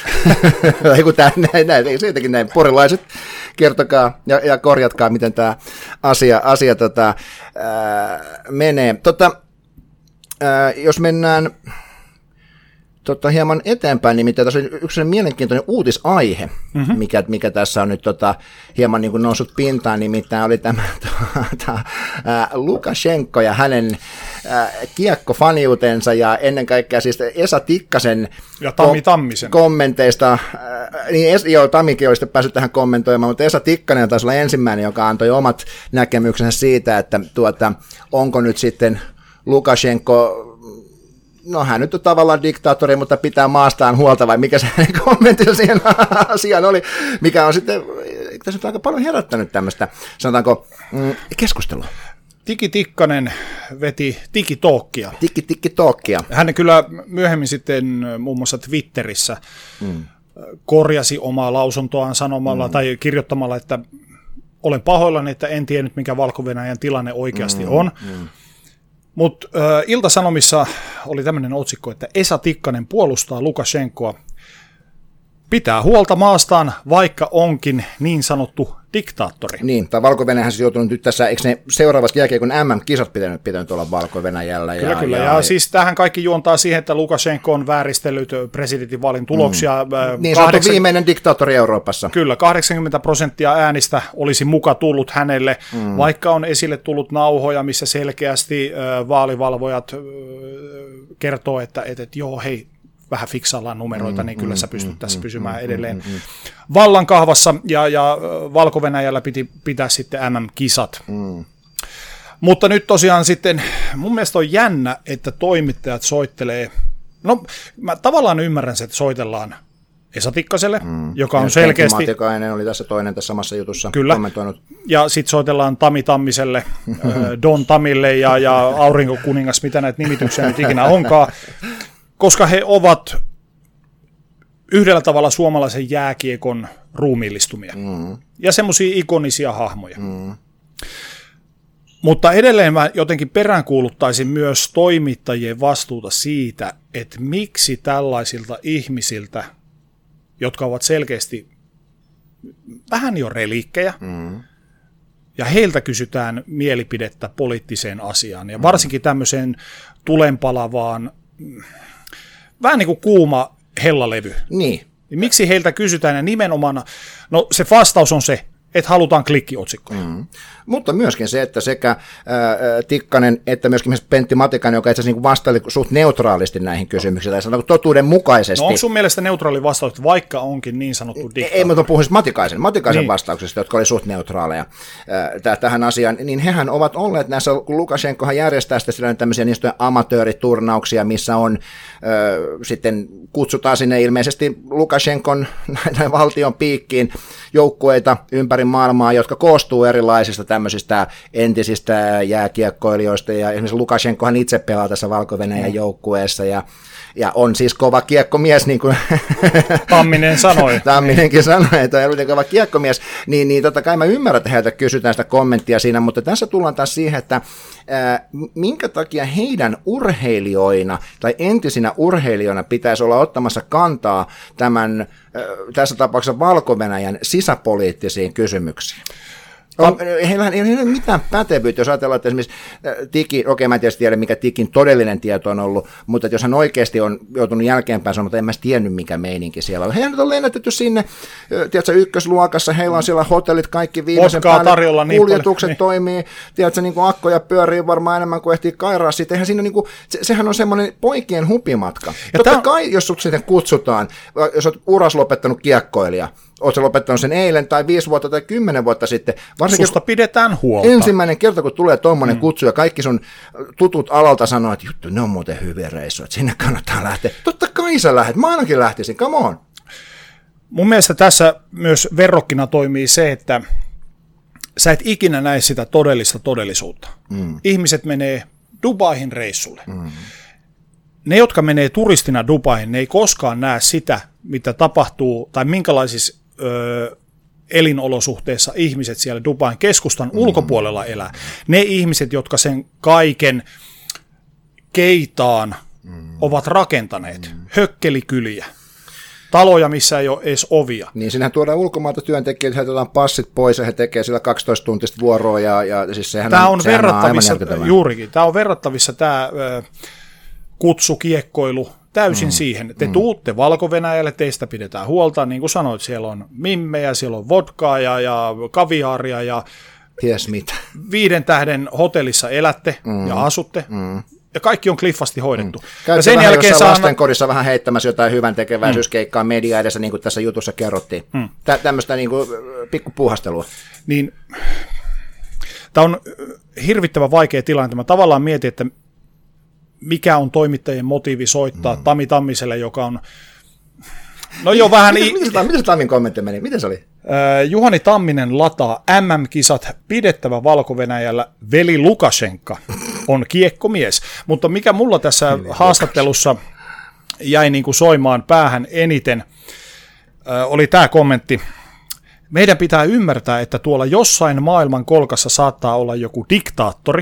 Ei siitäkin näin. Porilaiset, kertokaa ja korjatkaa, miten tämä asia menee. Jos mennään hieman eteenpäin, nimittäin tässä on yksi mielenkiintoinen uutisaihe, mikä tässä on nyt hieman niin kuin noussut pintaan, nimittäin oli tämä Lukashenko ja hänen kiekkofaniutensa ja ennen kaikkea siis Esa Tikkasen ja Tami Tammisen kommenteista, Tamikin olisi päässyt tähän kommentoimaan, mutta Esa Tikkanen taisi olla ensimmäinen, joka antoi omat näkemyksensä siitä, että onko nyt sitten Lukashenko, no hän nyt on tavallaan diktaattori, mutta pitää maastaan huolta, vai mikä se kommentti siihen asiaan oli, mikä on sitten tässä on aika paljon herättänyt tämmöistä, sanotaanko, keskustelua. Tiki Tikkanen veti Tiki-talkia. Tiki-talkia. Hän kyllä myöhemmin sitten muun muassa Twitterissä korjasi omaa lausuntoaan sanomalla tai kirjoittamalla, että olen pahoillani, että en tiennyt, mikä Valko-Venäjän tilanne oikeasti on. Mutta Ilta-Sanomissa oli tämmöinen otsikko, että Esa Tikkanen puolustaa Lukashenkoa, pitää huolta maastaan, vaikka onkin niin sanottu diktaattori. Niin, tai Valko-Venäjähän siis joutunut nyt tässä, eikö ne seuraavassa jälkeen, kun MM-kisat pitänyt olla Valko-Venäjällä? Kyllä. Ja siis tähän kaikki juontaa siihen, että Lukashenko on vääristellyt presidentinvaalin tuloksia. Niin, se on viimeinen diktaattori Euroopassa. Kyllä, 80% äänistä olisi muka tullut hänelle, vaikka on esille tullut nauhoja, missä selkeästi vaalivalvojat kertoo, että joo, hei, vähän fiksaillaan numeroita, niin kyllä sä pystyt tässä pysymään edelleen vallan kahvassa, ja Valko-Venäjällä piti pitää sitten MM-kisat. Mutta nyt tosiaan sitten, mun mielestä on jännä, että toimittajat soittelee, no mä tavallaan ymmärrän, että soitellaan Esa Tikkaselle, joka on selkeästi... Pentti Matikainen oli tässä toinen tässä samassa jutussa kommentoinut. Ja sitten soitellaan Tami Tammiselle, Don Tamille ja Aurinkokuningas, mitä näitä nimityksiä nyt ikinä onkaan, koska he ovat yhdellä tavalla suomalaisen jääkiekon ruumiillistumia ja semmoisia ikonisia hahmoja. Mutta edelleen mä jotenkin peräänkuuluttaisin myös toimittajien vastuuta siitä, että miksi tällaisilta ihmisiltä, jotka ovat selkeästi vähän jo reliikkejä, ja heiltä kysytään mielipidettä poliittiseen asiaan, ja varsinkin tämmöiseen tulenpalavaan, vähän niin kuin kuuma hellalevy. Niin. Miksi heiltä kysytään, ja nimenomaan, no se vastaus on se, että halutaan klikkiotsikkoja. Mutta myöskin se, että sekä Tikkanen että myöskin Pentti Matikainen, joka itse asiassa niin vastaili suht neutraalisti näihin kysymyksiin, tai sanotaan totuuden mukaisesti. No onko sun mielestä neutraali vastaus, että vaikka onkin niin sanottu diktaattori? Ei, mutta puhuisin Matikaisen niin vastauksesta, jotka oli suht neutraaleja tähän asiaan, niin hehän ovat olleet näissä, kun Lukashenkohan järjestää sitten tämmöisiä niistä amatööriturnauksia, missä on sitten kutsutaan sinne ilmeisesti Lukashenkon näin valtion piikkiin joukkueita ympäri maailmaa, jotka koostuu erilaisista tämmöisistä entisistä jääkiekkoilijoista, ja esimerkiksi Lukashenkohan itse pelaa tässä Valko-Venäjän joukkueessa, ja on siis kova kiekkomies, niin kuin Tamminen sanoi. Tamminenkin sanoi, että on kova kiekkomies, niin totta kai mä ymmärrän, että heiltä kysytään sitä kommenttia siinä, mutta tässä tullaan taas siihen, että minkä takia heidän urheilijoina tai entisinä urheilijoina pitäisi olla ottamassa kantaa tämän, tässä tapauksessa Valko-Venäjän sisäpoliittisiin kysymyksiin. Heillä ei ole mitään pätevyyttä, jos ajatellaan, että esimerkiksi Tiki, mä en tietysti tiedä, mikä Tikin todellinen tieto on ollut, mutta jos hän oikeasti on joutunut jälkeenpäin sanomaan, että en mä tiennyt, mikä meininki siellä on. Heidän on lennätetty sinne, tiedätkö, ykkösluokassa, heillä on siellä hotellit kaikki viimeisen päälle, kuljetukset niin toimii, tiedätkö, niin kuin akkoja pyörii varmaan enemmän kuin ehtii kairaa siitä. Eihän siinä niin kuin, sehän on semmoinen poikien hupimatka. Ja totta kai, jos sut sitten kutsutaan, jos olet uras lopettanut kiekkoilija, oletko lopettanut sen eilen tai 5 vuotta tai 10 vuotta sitten. Susta pidetään huolta. Ensimmäinen kerta, kun tulee tuommoinen kutsu ja kaikki sun tutut alalta sanoo, että juttu, ne on muuten hyviä reissuja, että sinne kannattaa lähteä. Totta kai sä lähdet, mä ainakin lähtisin, come on. Mun mielestä tässä myös verrokkina toimii se, että sä et ikinä näe sitä todellista todellisuutta. Ihmiset menee Dubaihin reissulle. ne, jotka menee turistina Dubaihin, ne ei koskaan näe sitä, mitä tapahtuu, tai minkälaisissa elinolosuhteissa ihmiset siellä Dubain keskustan ulkopuolella elää. Ne ihmiset, jotka sen kaiken Keitaan ovat rakentaneet, hökkelikyliä, taloja, missä ei ole edes ovia. Niin sinähän tuodaan ulkomailta työntekijöitä, he otetaan passit pois ja he tekevät sillä 12-tuntista vuoroa ja siis sehän tämä on verrattavissa, juurikin, tämä on verrattavissa tämä kutsukiekkoilu täysin siihen. Te tuutte Valko-Venäjälle, teistä pidetään huolta, niin kuin sanoit, siellä on mimmejä, siellä on vodkaa ja kaviaaria ja ties mitä. 5 tähden hotellissa elätte ja asutte. Ja kaikki on kliffasti hoidettu. Käytkö sen vähän jälkeen lastenkodissa vähän heittämässä jotain hyvän tekeväisyyskeikkaa media edessä, niin kuin tässä jutussa kerrottiin. Tämmöistä niin kuin pikkupuuhastelua. Niin, tämä on hirvittävän vaikea tilanne. Mä tavallaan mietin, että mikä on toimittajien motiivi soittaa Tami Tammiselle, joka on... No jo vähän... Miten se Tamin kommentti meni? Miten se oli? Juhani Tamminen lataa MM-kisat pidettävä Valko-Venäjällä, veli Lukashenka on kiekkomies. Mutta mikä mulla tässä haastattelussa jäi niin kuin soimaan päähän eniten, oli tämä kommentti. Meidän pitää ymmärtää, että tuolla jossain maailman kolkassa saattaa olla joku diktaattori,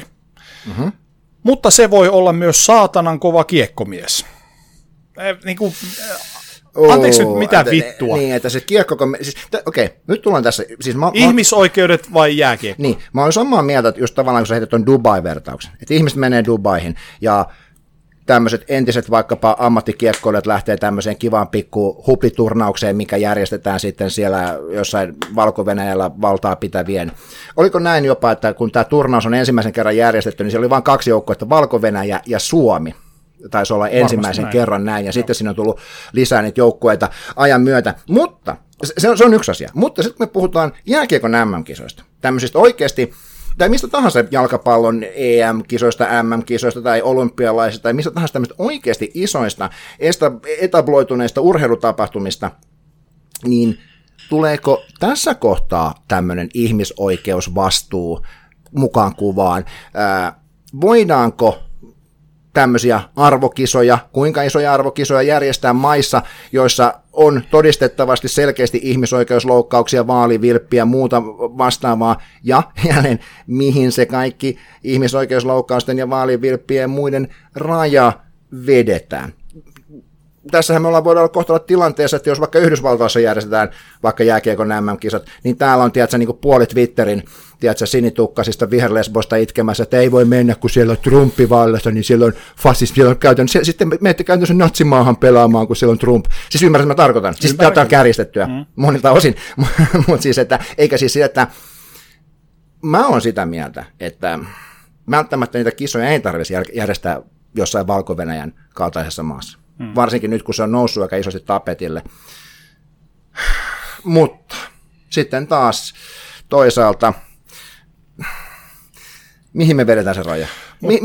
mutta se voi olla myös saatanan kova kiekkomies. Niin kuin... Anteeksi nyt, mitä vittua? Niin, että se kiekko... Siis, okei, nyt tullaan tässä... Siis ihmisoikeudet vai jääkiekko? Niin, mä olen samaa mieltä, että just tavallaan kun sä heität tuon Dubai-vertauksen, että ihmiset menee Dubaihin ja tämmöiset entiset vaikkapa ammattikiekkoilijat lähtee tämmöiseen kivaan pikku hupiturnaukseen, mikä järjestetään sitten siellä jossain Valko-Venäjällä valtaa pitävien. Oliko näin jopa, että kun tämä turnaus on ensimmäisen kerran järjestetty, niin siellä oli vain 2 joukkuetta, Valko-Venäjä ja Suomi. Taisi olla ensimmäisen kerran näin, ja sitten siinä on tullut lisää niitä joukkueita ajan myötä. Mutta, se on yksi asia. Mutta sitten me puhutaan jääkiekon MM-kisoista. Tämmöisistä oikeasti, tai mistä tahansa jalkapallon EM-kisoista, MM-kisoista tai olympialaisista, tai mistä tahansa tämmöistä oikeasti isoista, etabloituneista urheilutapahtumista, niin tuleeko tässä kohtaa tämmöinen ihmisoikeusvastuu mukaan kuvaan? Voidaanko tämmöisiä arvokisoja, kuinka isoja arvokisoja järjestää maissa, joissa on todistettavasti selkeästi ihmisoikeusloukkauksia, vaalivilppiä, muuta vastaavaa, ja jälleen mihin se kaikki ihmisoikeusloukkausten ja vaalivilppien ja muiden raja vedetään. Tässähän me voidaan kohta olla tilanteessa, että jos vaikka Yhdysvaltoissa järjestetään vaikka jääkiekon MM-kisat, niin täällä on niin kuin puoli Twitterin sinitukkasista viherlesboista itkemässä, että ei voi mennä, kun siellä on Trumpi vallassa, niin siellä on fasismi, siellä on käytännössä, sitten menette käytännössä natsimaahan pelaamaan, kun siellä on Trump. Siis ymmärrät, mitä mä tarkoitan. Siis tätä on kärjistettyä monilta osin, mutta siis, että eikä siis sitä, että mä oon sitä mieltä, että välttämättä niitä kisoja ei tarvitsisi järjestää jossain Valko-Venäjän kaltaisessa maassa. Varsinkin nyt, kun se on noussut aika isosti tapetille. Mutta sitten taas toisaalta, mihin me vedetään se raja?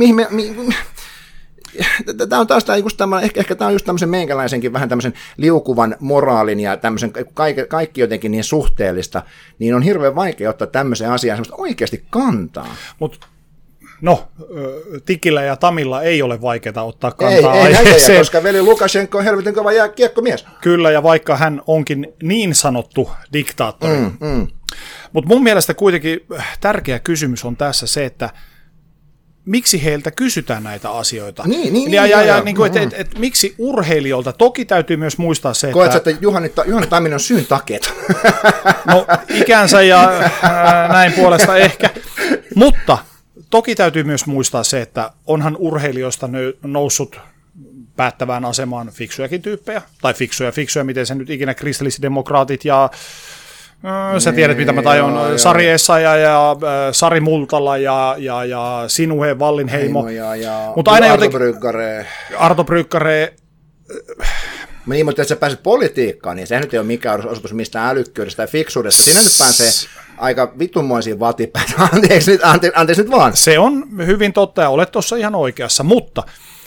Tämä on taas ehkä tämä on just tämmöisen meikäläisenkin vähän tämmöisen liukuvan moraalin ja tämmöisen kaikki jotenkin niin suhteellista, niin on hirveän vaikea ottaa tämmöiseen asiaan semmoista oikeasti kantaa. No, Tikillä ja Tamilla ei ole vaikeaa ottaa kantaa aiheeseen. Ei, koska veli Lukashenko on helvetin kova kiekkomies. Kyllä, ja vaikka hän onkin niin sanottu diktaattori. Mutta mun mielestä kuitenkin tärkeä kysymys on tässä se, että miksi heiltä kysytään näitä asioita. Et miksi urheilijoilta, toki täytyy myös muistaa se, koet että Juhani Tamminen on syyn takeet. No, ikänsä ja näin puolesta ehkä, mutta toki täytyy myös muistaa se, että onhan urheilijoista noussut päättävään asemaan fiksujakin tyyppejä, tai fiksuja, miten se nyt ikinä kristillisdemokraatit ja sä tiedät, mitä mä tajun, Sari Essayah ja Sari Multala ja Sinuhe Wallinheimo. Mutta aina Arto Brykkare. Niin, mutta jos sä pääset politiikkaan, niin sehän nyt ei ole mikään osoitus mistään älykkyydestä tai fiksuudesta. Siinä nyt pääsee aika vittumoisiin vatipäin. Anteeksi nyt vaan. Se on hyvin totta ja olet tuossa ihan oikeassa, mutta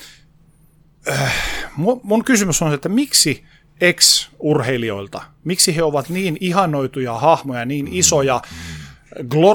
mun kysymys on, että miksi ex-urheilijoilta, miksi he ovat niin ihanoituja hahmoja, niin isoja,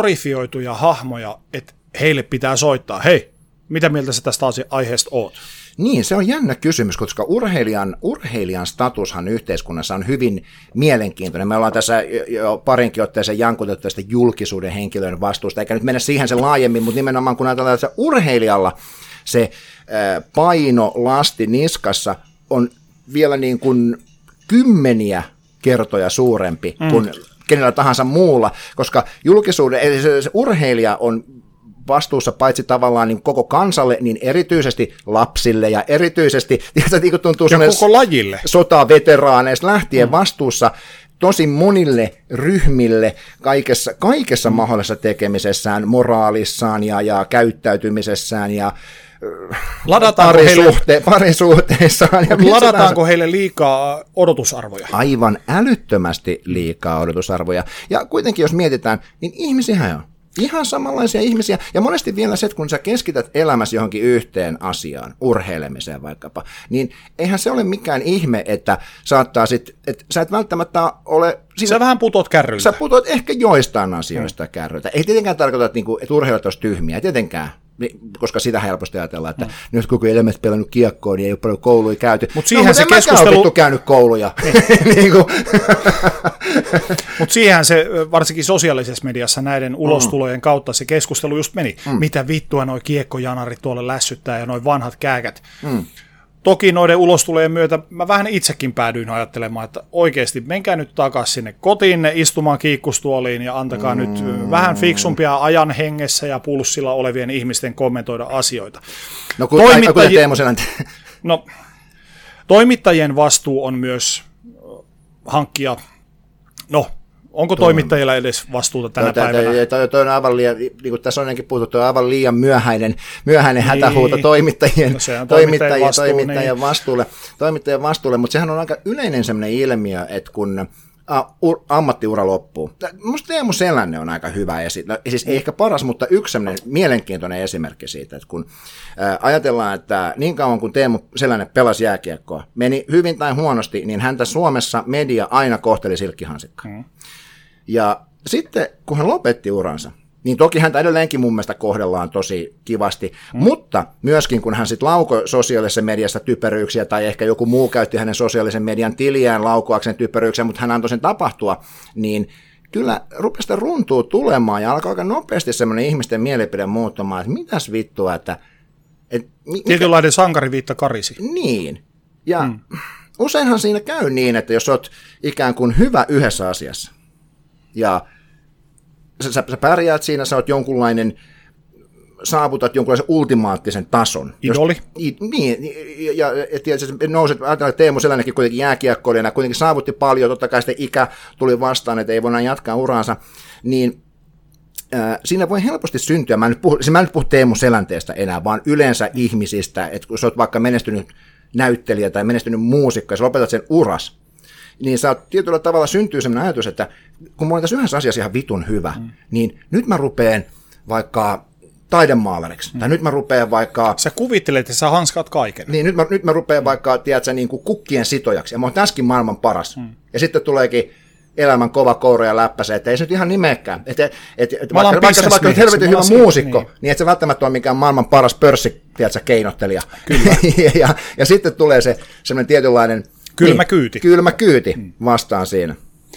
glorifioituja hahmoja, että heille pitää soittaa, hei, mitä mieltä sä tästä aiheesta oot? Niin, se on jännä kysymys, koska urheilijan statushan yhteiskunnassa on hyvin mielenkiintoinen. Me ollaan tässä jo parinkin otteeseen jankutettu tästä julkisuuden henkilön vastuusta, eikä nyt mennä siihen sen laajemmin, mutta nimenomaan kun ajatellaan, että urheilijalla se painolasti niskassa on vielä niin kuin 10 kertoja suurempi kuin kenellä tahansa muulla, koska julkisuuden, eli se urheilija on vastuussa paitsi tavallaan niin koko kansalle, niin erityisesti lapsille ja erityisesti, niin tuntuu ja koko lajille. Sotaveteraaneista lähtien vastuussa tosi monille ryhmille kaikessa mahdollisessa tekemisessään, moraalissaan ja käyttäytymisessään ja parisuhteissaan. Ladataanko heille liikaa odotusarvoja? Aivan älyttömästi liikaa odotusarvoja. Ja kuitenkin jos mietitään, niin ihmisiä on. Ihan samanlaisia ihmisiä, ja monesti vielä se, että kun sä keskität elämässä johonkin yhteen asiaan, urheilemiseen vaikkapa, niin eihän se ole mikään ihme, että saattaa sitten, että sä et välttämättä ole... Sä vähän putot kärryiltä. Sä putot ehkä joistain asioista kärryiltä. Ei tietenkään tarkoita, että urheilijat olisi tyhmiä, tietenkään. Koska sitä helposti ajatellaan, että nyt koko elämässä pelannut kiekkoa, niin ei ole paljon kouluja käyty. Mutta siihen se keskustelu... Mä käynyt kouluja. Mutta siihen se, varsinkin sosiaalisessa mediassa näiden ulostulojen kautta se keskustelu just meni. Mitä vittua noi kiekkojanarit tuolla lässyttää ja noi vanhat kääkät. Toki noiden ulostulojen myötä mä vähän itsekin päädyin ajattelemaan, että oikeasti menkää nyt takaisin sinne kotiinne istumaan kiikkustuoliin ja antakaa nyt vähän fiksumpia ajan hengessä ja pulssilla olevien ihmisten kommentoida asioita. No toimittajien vastuu on myös hankkia, onko toimittajilla edes vastuuta tänä päivänä? Toi on aivan liian, niin kuin tässä on ennenkin puhuttu, toi on aivan liian myöhäinen hätähuuto toimittajien vastuulle, mutta sehän on aika yleinen sellainen ilmiö, että kun ammattiura loppuu. Minusta Teemu Selänne on aika hyvä siis ei ehkä paras, mutta yksi sellainen mielenkiintoinen esimerkki siitä, että kun ajatellaan, että niin kauan kun Teemu Selänne pelasi jääkiekkoa, meni hyvin tai huonosti, niin häntä Suomessa media aina kohteli silkkihansikkaan. Ja sitten, kun hän lopetti uransa, niin toki häntä edelleenkin mun mielestä kohdellaan tosi kivasti, mutta myöskin kun hän sitten laukoi sosiaalisessa mediassa typeryyksiä, tai ehkä joku muu käytti hänen sosiaalisen median tiliään laukoakseen typeryyksiä, mutta hän antoi sen tapahtua, niin kyllä rupesi sitä runtua tulemaan, ja alkoi aika nopeasti semmoinen ihmisten mielipide muuttumaan, että mitäs vittua, että... Tietynlainen sankariviitta karisi. Niin, ja useinhan siinä käy niin, että jos olet ikään kuin hyvä yhdessä asiassa, ja sä pärjäät siinä, sä oot saavutat jonkunlaisen ultimaattisen tason. Idoli. Niin, ja nouset, ajatellaan, että Teemu Selännekin kuitenkin jääkiekkoilijana, kuitenkin saavutti paljon, totta kai sitten ikä tuli vastaan, että ei voi jatkaa uraansa, niin siinä voi helposti syntyä, mä en nyt puhu Teemu Selänteestä enää, vaan yleensä ihmisistä, että kun sä oot vaikka menestynyt näyttelijä tai menestynyt muusikko, ja sä lopetat sen uras, niin tietyllä tavalla syntyy sellainen ajatus, että kun mä olen tässä yhdessä asiassa ihan vitun hyvä, niin nyt mä rupean vaikka taidemaalariksi, tai nyt mä rupean vaikka... Sä kuvittelet, että sä hanskaat kaiken. Niin, nyt mä rupean vaikka, tiedätkö, niin kuin kukkien sitojaksi, ja mä oon tässäkin maailman paras. Ja sitten tuleekin elämän kova kouro ja läppäse, että ei se nyt ihan nimeäkään. Vaikka sä olet helvetin hyvä muusikko, niin et sä välttämättä ole mikään maailman paras pörssi, tiedätkö, keinottelija. Kyllä. ja sitten tulee se semmoinen tietynlainen... Kylmä kyyti vastaan siinä.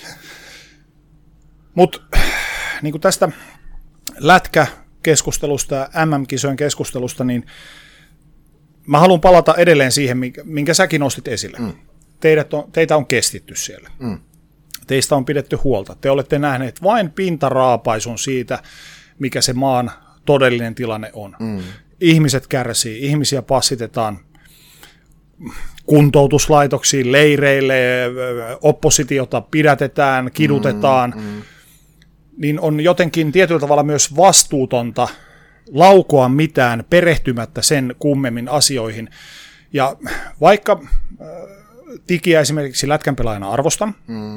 Mutta niin tästä lätkäkeskustelusta ja MM-kisojen keskustelusta, niin mä haluan palata edelleen siihen, minkä säkin nostit esille. Teitä on kestitty siellä. Teistä on pidetty huolta. Te olette nähneet vain pintaraapaisun siitä, mikä se maan todellinen tilanne on. Ihmiset kärsii, ihmisiä passitetaan kuntoutuslaitoksiin, leireille, oppositiota pidätetään, kidutetaan, niin on jotenkin tietyllä tavalla myös vastuutonta laukoa mitään perehtymättä sen kummemmin asioihin. Ja vaikka Tikiä esimerkiksi lätkänpelaajana arvostan,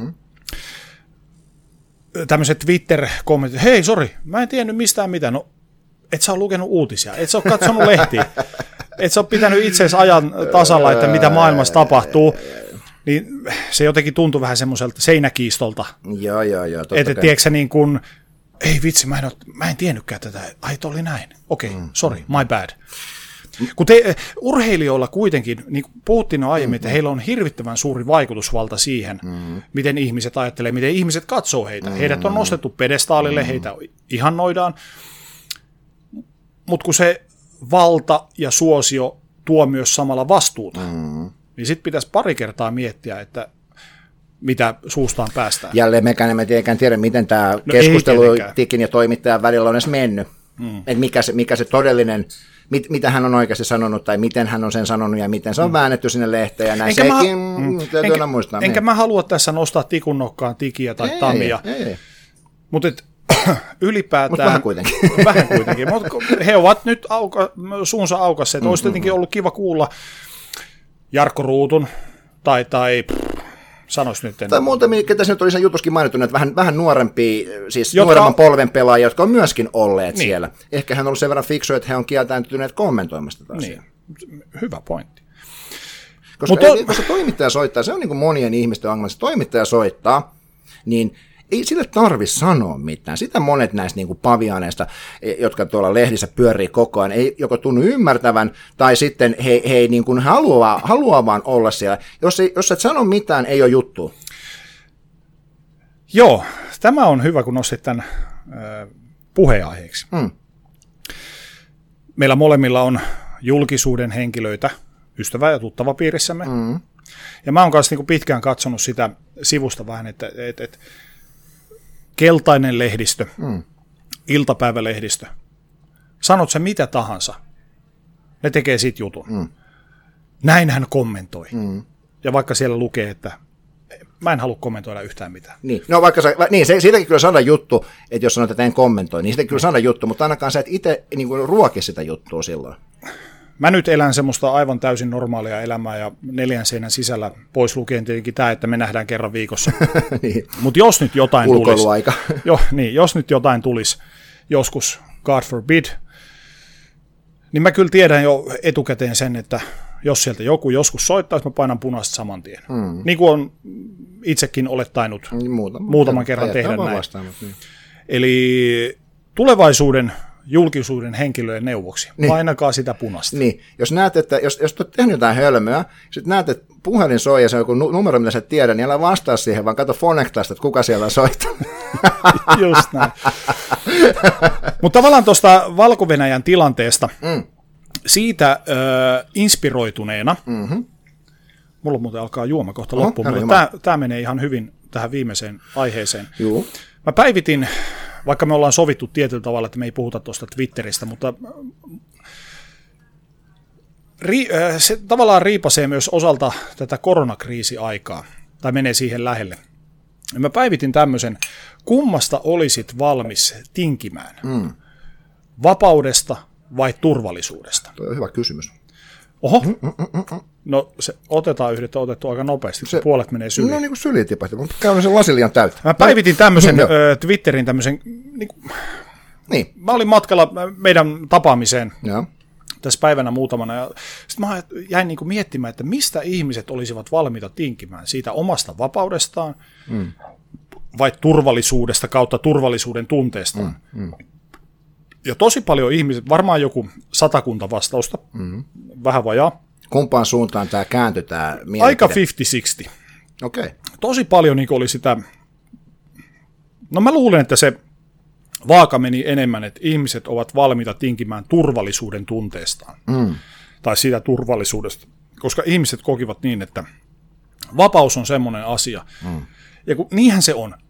tämmöiset Twitter-kommentit, hei sori, mä en tiennyt mistään mitään, no et sä ole lukenut uutisia, et sä ole katsonut lehtiä. Et sä ole pitänyt itseäsi ajan tasalla, että mitä maailmassa tapahtuu, niin se jotenkin tuntui vähän semmoiselta seinäkiistolta. Joo, että tiedätkö niin kuin, ei vitsi, mä en tiennytkään tätä, ai oli näin, okei, sorry, my bad. Kun urheilijoilla kuitenkin, niin kuin puhuttiin aiemmin, että heillä on hirvittävän suuri vaikutusvalta siihen, miten ihmiset ajattelee, miten ihmiset katsoo heitä. Heidät on nostettu pedestaalille, heitä ihannoidaan, mutta kun se valta ja suosio tuo myös samalla vastuuta, niin sitten pitäisi pari kertaa miettiä, että mitä suustaan päästään. Jälleen mekään emme tietenkään tiedä, miten tämä keskustelu Tikin ja toimittajan välillä on edes mennyt. Että mikä se todellinen, mitä hän on oikeasti sanonut, tai miten hän on sen sanonut, ja miten se on väännetty sinne lehteen, ja näin täytyy muistaa. Enkä mä halua tässä nostaa tikun nokkaan Tikiä tai Tamia, mutta ylipäätään... Mutta vähän kuitenkin. Vähän kuitenkin, mutta he ovat nyt suunsa aukasseet. Olisi tietenkin ollut kiva kuulla Jarkko Ruutun, tai sanois nyt. Tai muuta, ketä se nyt oli sen jutuskin mainittu, että vähän nuorempia, siis nuoremman polven pelaajia, jotka on myöskin olleet siellä. Ehkä hän on ollut sen verran fiksu, että he on kieltäytyneet kommentoimasta taas. Niin. Hyvä pointti. Koska toimittaja soittaa, se on niin kuin monien ihmisten ongelma, se toimittaja soittaa, niin ei sille tarvitse sanoa mitään. Sitä monet näistä niin kuin paviaaneista, jotka tuolla lehdissä pyörii koko ajan, ei joko tunnu ymmärtävän, tai sitten he ei niin kuin haluaa vaan olla siellä. Jos et sano mitään, ei ole juttu. Joo, tämä on hyvä, kun nostit tämän puheenaiheeksi. Meillä molemmilla on julkisuuden henkilöitä, ystävä- ja tuttavapiirissämme. Ja mä oon kanssa niin pitkään katsonut sitä sivusta vähän, että keltainen lehdistö, iltapäivälehdistö, sanot sä mitä tahansa, ne tekee sit jutun. Näin hän kommentoi. Ja vaikka siellä lukee, että mä en halua kommentoida yhtään mitään. Niin, no vaikka siitäkin kyllä saada juttu, että jos sanot, että en kommentoi, niin siitäkin kyllä saada juttu, mutta ainakaan sä et itse niin kuin ruoki sitä juttua silloin. Mä nyt elän semmoista aivan täysin normaalia elämää ja 4 seinän sisällä, pois lukien tietenkin tämä, että me nähdään kerran viikossa. Niin. Mutta jos nyt jotain tulisi, jos nyt jotain tulisi joskus, God forbid, niin mä kyllä tiedän jo etukäteen sen, että jos sieltä joku joskus soittaisi, mä painan punaista saman tien. Niin kuin on itsekin olet tainnut muutaman kerran tehdä näin. Niin. Eli tulevaisuuden julkisuuden henkilöjen neuvoksi. Painakaa sitä punaista. Niin, jos näet, että jos olet tehnyt jotain hölmöä, sitten näet, että puhelin soi ja se on joku numero, mitä sä et tiedä, niin älä vastaa siihen, vaan katso Fonectasta, että kuka siellä on soittanut. Just näin. Mutta tavallaan tuosta Valko-Venäjän tilanteesta, siitä inspiroituneena, mulla muuten alkaa juoma kohta loppuun, mutta tämä menee ihan hyvin tähän viimeiseen aiheeseen. Juu. Mä päivitin, vaikka me ollaan sovittu tietyllä tavalla, että me ei puhuta tuosta Twitteristä, mutta se tavallaan riipasee myös osalta tätä koronakriisiaikaa, tai menee siihen lähelle. Mä päivitin tämmöisen, kummasta olisit valmis tinkimään? Vapaudesta vai turvallisuudesta? Tuo on hyvä kysymys. Oho, no se otetaan otettu aika nopeasti, se puolet menee syliin. No niin kuin syliin tipahti, mutta käyn sen lasin liian täyttä. Mä päivitin tämmöisen Twitterin tämmöisen, niin. Mä olin matkalla meidän tapaamiseen tässä päivänä muutamana, ja sitten mä jäin niin kuin miettimään, että mistä ihmiset olisivat valmiita tinkimään, siitä omasta vapaudestaan vai turvallisuudesta kautta turvallisuuden tunteestaan. Ja tosi paljon ihmiset, varmaan joku 100 vastausta, vähän vajaa. Kumpaan suuntaan tämä kääntyi tämä mielipide? Aika 50-60. Okay. Tosi paljon niin oli sitä, no mä luulen, että se vaaka meni enemmän, että ihmiset ovat valmiita tinkimään turvallisuuden tunteestaan. Tai siitä turvallisuudesta, koska ihmiset kokivat niin, että vapaus on semmoinen asia. Ja kun niinhän se on.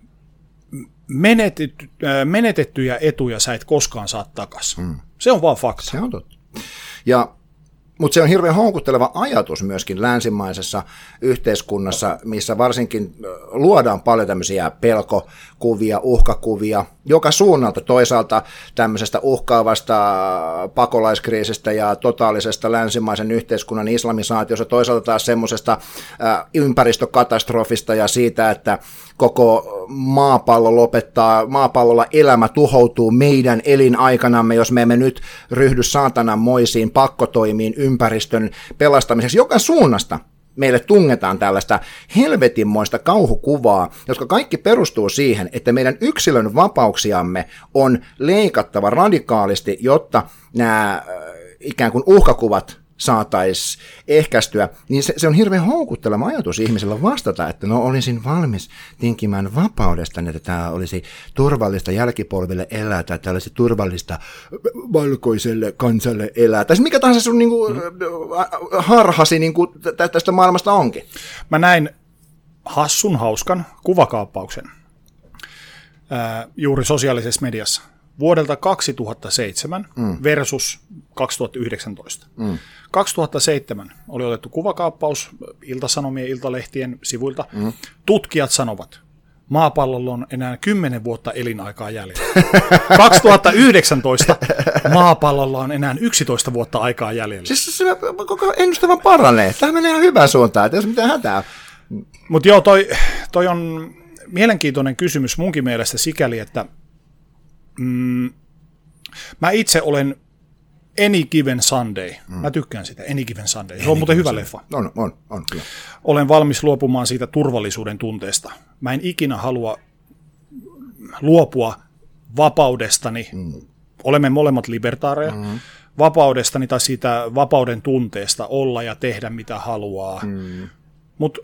Menetettyjä etuja sä et koskaan saa takaisin. Se on vaan fakta. Se on totta. Mutta se on hirveän houkutteleva ajatus myöskin länsimaisessa yhteiskunnassa, missä varsinkin luodaan paljon tämmöisiä pelkokuvia, uhkakuvia, joka suunnalta toisaalta tämmöisestä uhkaavasta pakolaiskriisistä ja totaalisesta länsimaisen yhteiskunnan islamisaatiosta, toisaalta taas semmoisesta ympäristökatastrofista ja siitä, että koko maapallo lopettaa, maapallolla elämä tuhoutuu meidän elinaikanamme, jos me emme nyt ryhdy saatananmoisiin pakkotoimiin ympäristön pelastamiseksi. Joka suunnasta meille tungetaan tällaista helvetinmoista kauhukuvaa, jotka kaikki perustuu siihen, että meidän yksilön vapauksiamme on leikattava radikaalisti, jotta nämä ikään kuin uhkakuvat saataisiin ehkäistyä, niin se on hirveän houkutteleva ajatus ihmisellä vastata, että no olisin valmis tinkimään vapaudesta, että tämä olisi turvallista jälkipolville elää, tai tämä olisi turvallista valkoiselle kansalle elää, tai mikä tahansa sun niinku, harhasi niinku, tästä maailmasta onkin. Mä näin hassun hauskan kuvakaappauksen juuri sosiaalisessa mediassa vuodelta 2007 versus 2019. 2007 oli otettu kuvakaappaus Ilta-Sanomien, Iltalehtien sivuilta. Tutkijat sanovat, maapallolla on enää 10 vuotta elinaikaa jäljellä. 2019 maapallolla on enää 11 vuotta aikaa jäljellä. Siis se koko ennustavan paranee. Tämä menee ihan hyvään suuntaan, että jos mitään hätää. Mutta joo, toi on mielenkiintoinen kysymys munkin mielestä sikäli, että mä itse olen Any Given Sunday. Mä tykkään sitä, Any Given Sunday. Se on muuten hyvä leffa. On kyllä. Olen valmis luopumaan siitä turvallisuuden tunteesta. Mä en ikinä halua luopua vapaudestani. Olemme molemmat libertaareja. Vapaudestani tai siitä vapauden tunteesta olla ja tehdä mitä haluaa. Mutta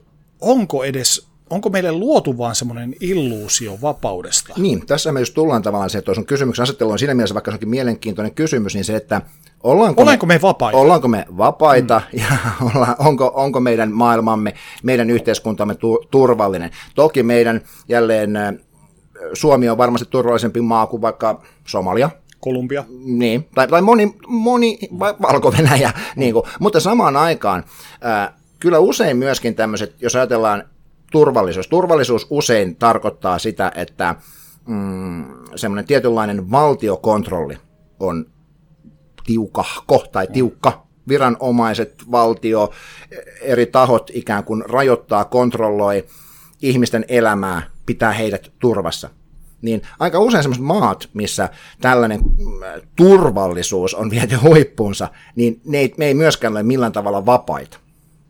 onko meille luotu vaan semmoinen illuusio vapaudesta? Niin, tässä me just tullaan tavallaan se, että sun kysymyksen asettelu on siinä mielessä, vaikka se onkin mielenkiintoinen kysymys, niin se, että ollaanko me vapaita? Ollaanko me vapaita ja onko meidän maailmamme, meidän yhteiskuntamme turvallinen? Toki meidän jälleen, Suomi on varmasti turvallisempi maa kuin vaikka Somalia. Kolumbia. Niin, tai moni Valko-Venäjä, niin kuin, mutta samaan aikaan kyllä usein myöskin tämmöiset, jos ajatellaan turvallisuus usein tarkoittaa sitä, että semmoinen tietynlainen valtiokontrolli on tiukahko tai tiukka. Viranomaiset, valtio, eri tahot ikään kuin rajoittaa, kontrolloi ihmisten elämää, pitää heidät turvassa. Niin aika usein sellaiset maat, missä tällainen turvallisuus on viety huippuunsa, niin me ei myöskään ole millään tavalla vapaita.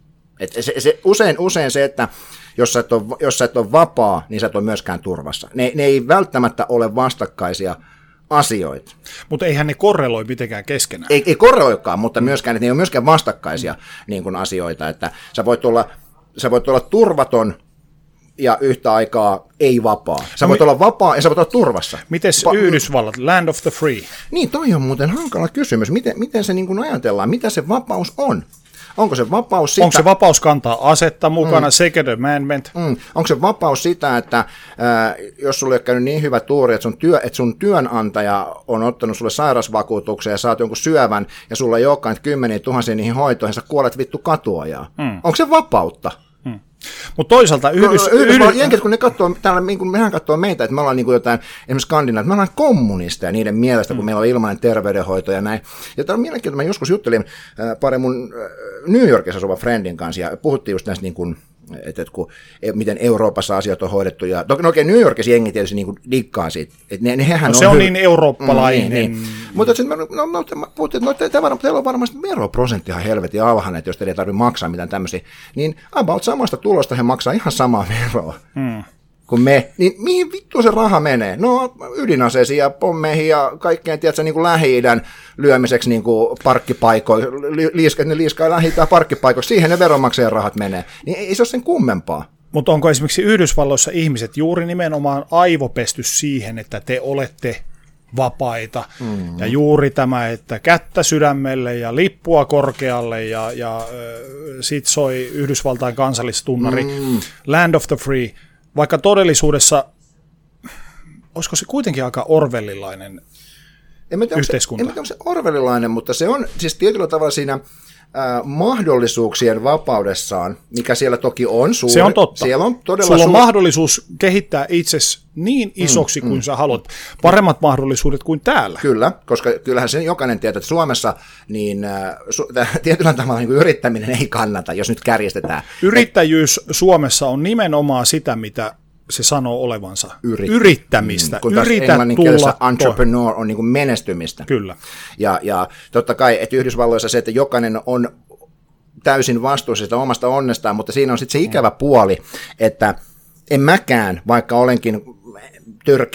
Usein se, että jos sä et ole vapaa, niin sä et ole myöskään turvassa. Ne ei välttämättä ole vastakkaisia asioita. Mutta eihän ne korreloi mitenkään keskenään. Ei korreloikaan, mutta myöskään, että ne ei ole myöskään vastakkaisia niin kuin asioita. Että sä voit olla turvaton ja yhtä aikaa ei vapaa. Sä voit olla vapaa ja sä voit olla turvassa. Mites Yhdysvallat, land of the free? Niin, toi on muuten hankala kysymys. Miten se niin kuin ajatellaan? Mitä se vapaus on? Onko se vapaus sitä? Onko se vapaus kantaa asetta mukana, Second Amendment? Onko se vapaus sitä, että jos sulle ei ole käynyt niin hyvä tuuri, että sun työnantaja on ottanut sulle sairausvakuutuksen ja saat jonkun syövän ja sulla ei olekaan 10 000 niihin hoitoihin, sä kuolet vittu katuajaa. Onko se vapautta? Mutta toisaalta jenkit, kun ne katsoo, täällä, niin kun mehän katsoo meitä, että me ollaan niin kuin jotain, esimerkiksi Skandinaavia, että me ollaan kommunisteja niiden mielestä, kun meillä on ilmainen terveydenhoito ja näin. Ja tämä on mielenkiintoista, mä joskus juttelin pari mun New Yorkissa asuvan friendin kanssa, ja puhuttiin just näistä niin kuin, miten Euroopassa asiat on hoidettu. Ja, okei, New Yorkissa jengi tietysti niin kuin diggaa siitä. Se on niin eurooppalainen. Niin. Mutta sitten puhuttiin, että teillä on varmasti veroprosentti ihan helvetin alhainen, että jos teillä ei tarvitse maksaa mitään tämmöisiä, niin about samasta tulosta he maksaa ihan samaa veroa kuin me. Niin mihin vittuun se raha menee? No ydinaseisiin ja pommeihin ja kaikkeen, tiedätkö, niin kuin Lähi-idän lyömiseksi niin kuin parkkipaikoilla, ne liiskaa Lähi-idän parkkipaikoilla, siihen ne veronmaksajan rahat menee. Niin ei se ole sen kummempaa. Mutta onko esimerkiksi Yhdysvalloissa ihmiset juuri nimenomaan aivopesty siihen, että te olette vapaita, ja juuri tämä, että kättä sydämelle ja lippua korkealle ja sit soi Yhdysvaltain kansallistunnari, land of the free, vaikka todellisuudessa, olisiko se kuitenkin aika orwellilainen yhteiskunta? En tiedä, onko se orwellilainen, mutta se on siis tietyllä tavalla siinä mahdollisuuksien vapaudessaan, mikä siellä toki on suuri. Se on totta. Siellä on todella sulla on mahdollisuus kehittää itsesi niin isoksi kuin sä haluat. Paremmat mahdollisuudet kuin täällä. Kyllä, koska kyllähän sen jokainen tietää, että Suomessa niin, tietyllä tavalla niin kuin yrittäminen ei kannata, jos nyt kärjestetään. Yrittäjyys Suomessa on nimenomaan sitä, mitä se sanoo olevansa. Yrittämistä. Kun taas englanninkielessä entrepreneur on niin kuin menestymistä. Kyllä. Ja totta kai, että Yhdysvalloissa se, että jokainen on täysin vastuussa omasta onnestaan, mutta siinä on sitten se ikävä puoli, että en mäkään, vaikka olenkin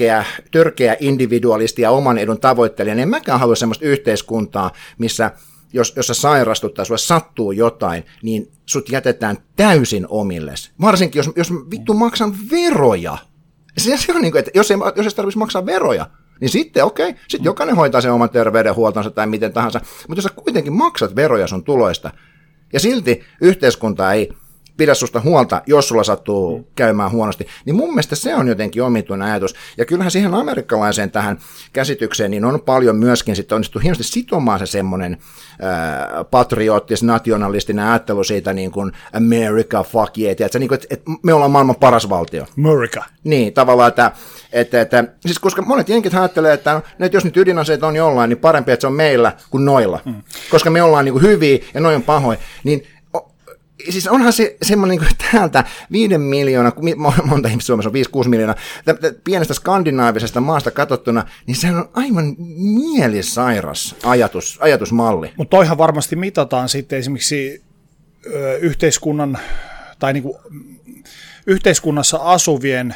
törkeä individualisti ja oman edun tavoittelija, niin en mäkään halua sellaista yhteiskuntaa, missä jos sä sairastut tai sulle sattuu jotain, niin sut jätetään täysin omilles. Varsinkin, jos vittu maksan veroja. Se on niin kuin, että jos ei tarvitsisi maksaa veroja, niin sitten okei, sitten jokainen hoitaa sen oman terveydenhuoltonsa tai miten tahansa. Mutta jos sä kuitenkin maksat veroja sun tuloista, ja silti yhteiskunta ei pidä susta huolta, jos sulla sattuu käymään huonosti, niin mun mielestä se on jotenkin omituinen ajatus. Ja kyllähän siihen amerikkalaiseen tähän käsitykseen, niin on paljon myöskin sitten onnistu hienosti sitomaan se semmoinen patriottis-nationalistinen ajattelu siitä niin kuin America, fuck yeah, että me ollaan maailman paras valtio. America. Niin, tavallaan, että siis koska monet jenkit ajattelee, että jos nyt ydinaseet on jollain, niin parempi, että se on meillä kuin noilla. Koska me ollaan niin kuin hyviä ja noi on pahoja, niin siis onhan se semmoinen niin täältä 5 miljoonaa, monta ihmistä Suomessa on 5-6 miljoonaa, pienestä skandinaavisesta maasta katsottuna, niin se on aivan mielisairas ajatusmalli. Mutta toihan varmasti mitataan sitten esimerkiksi yhteiskunnan, tai niin kuin yhteiskunnassa asuvien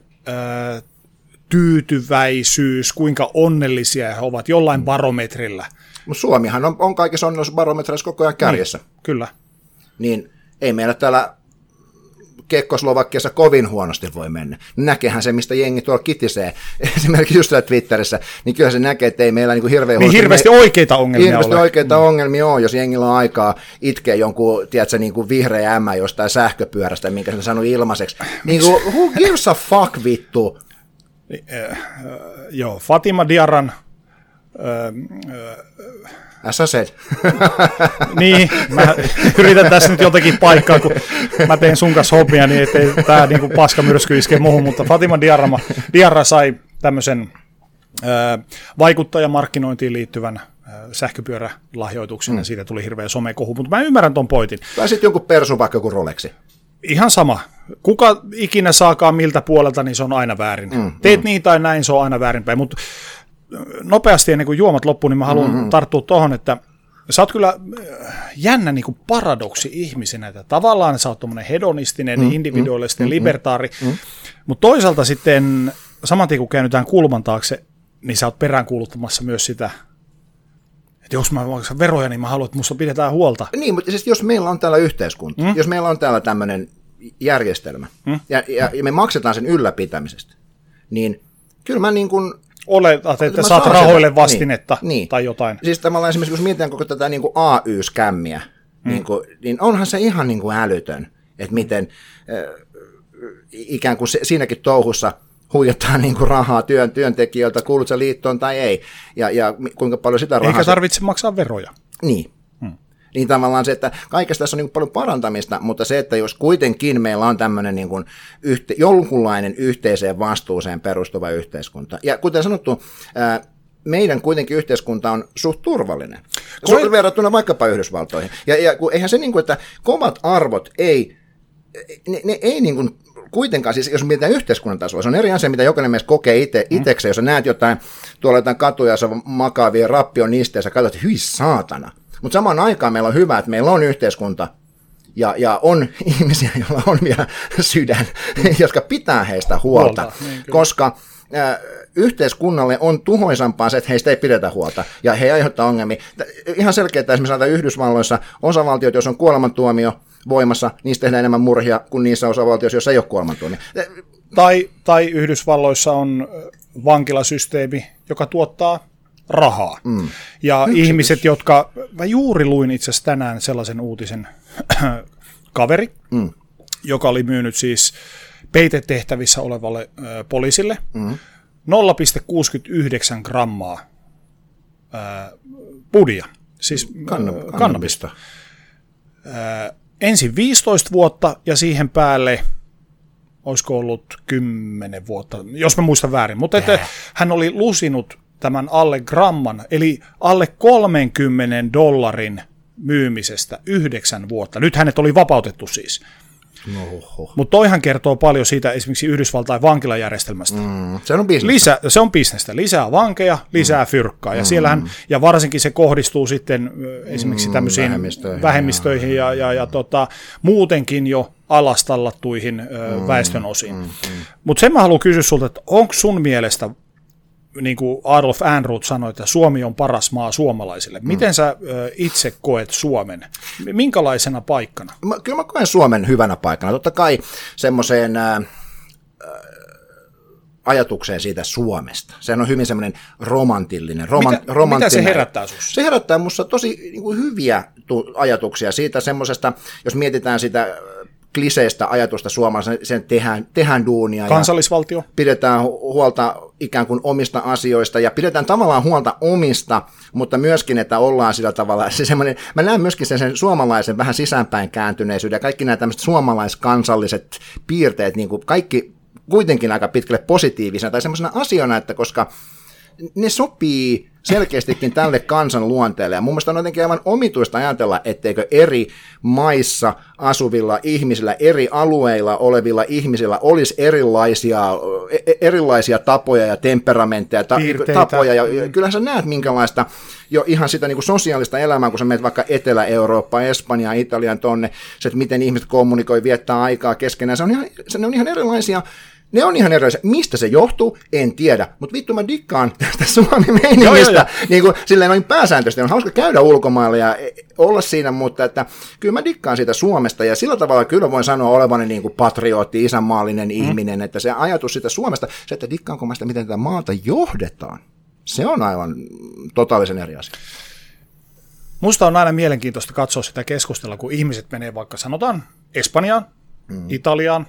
tyytyväisyys, kuinka onnellisia he ovat jollain barometrillä. Mutta Suomihan on kaikissa onnellisuusbarometreissa koko ajan kärjessä. Kyllä. Niin ei meillä täällä Kekkoslovakiassa kovin huonosti voi mennä. Näkehän se, mistä jengi tuolla kitisee. Esimerkiksi just täällä Twitterissä, niin kyllä se näkee, että ei meillä niin hirveästi oikeita ongelmia hirveästi oikeita ongelmia on, jos jengillä on aikaa itkeä jonkun, tiedätkö, niin kuin vihreä ämmä jostain sähköpyörästä, minkä se sanoi ilmaiseksi. Niin kuin, who gives a fuck, vittu? Joo, Fatima Diarran As I said. Niin, mä yritän tässä nyt jotakin paikkaa, kun mä teen sun kanssa hommia, niin ettei tää niinku paskamyrsky iske muuhun, mutta Fatima Diarra sai tämmöisen vaikuttajamarkkinointiin liittyvän sähköpyörälahjoituksen, ja siitä tuli hirveä somekohu, mutta mä ymmärrän ton pointin. Tai sitten jonkun persu, vaikka joku Rolexi. Ihan sama. Kuka ikinä saakaan miltä puolelta, niin se on aina väärin. Teet niin tai näin, se on aina väärinpäin, mutta nopeasti ennen kuin juomat loppuu, niin mä haluan tarttua tuohon, että sä oot kyllä jännä niin kuin paradoksi ihmisenä, että tavallaan sä oot tommonen hedonistinen, individualistinen, libertaari, mutta toisaalta sitten saman tien kun käännytään kulman taakse, niin sä oot peräänkuuluttamassa myös sitä, että jos mä maksan veroja, niin mä haluan, että musta pidetään huolta. Niin, mutta siis jos meillä on täällä yhteiskunta, jos meillä on täällä tämmöinen järjestelmä, ja me maksetaan sen ylläpitämisestä, niin kyllä mä niin kuin oletat, että saat rahoille vastinetta tai jotain. Siis tavallaan esimerkiksi, jos mietitään koko tätä niin kuin AY-skämmiä, niin onhan se ihan niin kuin älytön, että miten ikään kuin siinäkin touhussa huijataan niin kuin rahaa työntekijöiltä, kuulut sä liittoon tai ei, ja kuinka paljon sitä rahaa. Eikä tarvitse maksaa veroja. Niin. Niin tavallaan se, että kaikessa tässä on niin paljon parantamista, mutta se, että jos kuitenkin meillä on tämmöinen niin kuin jonkunlainen yhteiseen vastuuseen perustuva yhteiskunta. Ja kuten sanottu, meidän kuitenkin yhteiskunta on suht turvallinen. Verrattuna vaikkapa Yhdysvaltoihin. Ja eihän se, niin kuin, että kovat arvot ne ei niin kuin kuitenkaan, siis jos mietitään yhteiskunnan tasolla, se on eri asia, mitä jokainen meistä kokee itsekseen, jos sä näet tuolla jotain katuja, jossa makaa vielä rappion niistä, ja sä katsot, että hyi saatana. Mutta samaan aikaan meillä on hyvä, että meillä on yhteiskunta ja on ihmisiä, joilla on vielä sydän, jotka pitää heistä huolta, koska yhteiskunnalle on tuhoisampaa se, että heistä ei pidetä huolta ja he aiheuttaa ongelmia. Ihan selkeää, että esimerkiksi Yhdysvalloissa osavaltiot, jos on kuolemantuomio voimassa, niistä tehdään enemmän murhia kuin niissä osavaltioissa, jos ei ole kuolemantuomio. Tai Yhdysvalloissa on vankilasysteemi, joka tuottaa rahaa. Ja ihmiset, jotka, mä juuri luin itse asiassa tänään sellaisen uutisen kaveri, joka oli myynyt siis peitetehtävissä olevalle poliisille 0,69 grammaa budia, siis kannabista. Ensin 15 vuotta ja siihen päälle olisiko ollut 10 vuotta, jos mä muistan väärin, mutta että hän oli lusinut tämän alle gramman, eli alle $30 myymisestä 9 vuotta. Nyt hänet oli vapautettu siis. Mutta toihan kertoo paljon siitä esimerkiksi Yhdysvaltain vankilajärjestelmästä. Se on bisnestä. Se on bisnestä. Lisää vankeja, lisää fyrkkaa. Ja siellähän, ja varsinkin se kohdistuu sitten esimerkiksi tämmöisiin vähemmistöihin ja muutenkin jo alastallattuihin väestönosiin. Mutta sen mä haluan kysyä sulta, että onko sun mielestä niin kuin Adolf Ehrnrooth sanoi, että Suomi on paras maa suomalaisille. Miten sä itse koet Suomen? Minkälaisena paikkana? Kyllä mä koen Suomen hyvänä paikkana. Totta kai semmoiseen ajatukseen siitä Suomesta. Sehän on hyvin semmoinen romantillinen. Mitä se herättää sinussa? Se herättää minussa tosi niin kuin hyviä ajatuksia siitä semmoisesta, jos mietitään sitä kliseistä ajatusta suomalaisena, sen tehdään duunia. Kansallisvaltio. Pidetään huolta ikään kuin omista asioista ja pidetään tavallaan huolta omista, mutta myöskin, että ollaan sillä tavalla, mä näen myöskin sen suomalaisen vähän sisäänpäin kääntyneisyyden ja kaikki nämä tämmöiset suomalaiskansalliset piirteet, niin kuin kaikki kuitenkin aika pitkälle positiivisena tai semmoisena asiana, että koska ne sopii selkeästikin tälle kansan luonteelle. Ja mun mielestä on jotenkin aivan omituista ajatella, etteikö eri maissa asuvilla ihmisillä, eri alueilla olevilla ihmisillä olisi erilaisia tapoja ja temperamentteja, tapoja. Ja kyllähän sä näet minkälaista jo ihan sitä niin kuin sosiaalista elämää, kun sä menet vaikka Etelä-Eurooppaan, Espanjaan, Italiaan tonne, se, että miten ihmiset kommunikoi, viettää aikaa keskenään, ne on ihan erilaisia. Ne on ihan erilaisia. Mistä se johtuu? En tiedä. Mutta vittu mä dikkaan tästä Suomi-meiningistä. Niin kuin, silleen noin pääsääntöisesti on hauska käydä ulkomailla ja olla siinä, mutta että kyllä mä dikkaan siitä Suomesta. Ja sillä tavalla kyllä voin sanoa olevani niin kuin patriotti, isänmaallinen ihminen, että se ajatus siitä Suomesta, se, että dikkaanko mä sitä, miten tätä maata johdetaan, se on aivan totaalisen eri asia. Musta on aina mielenkiintoista katsoa sitä keskustella, kun ihmiset menee vaikka sanotaan Espanjaan, Italiaan,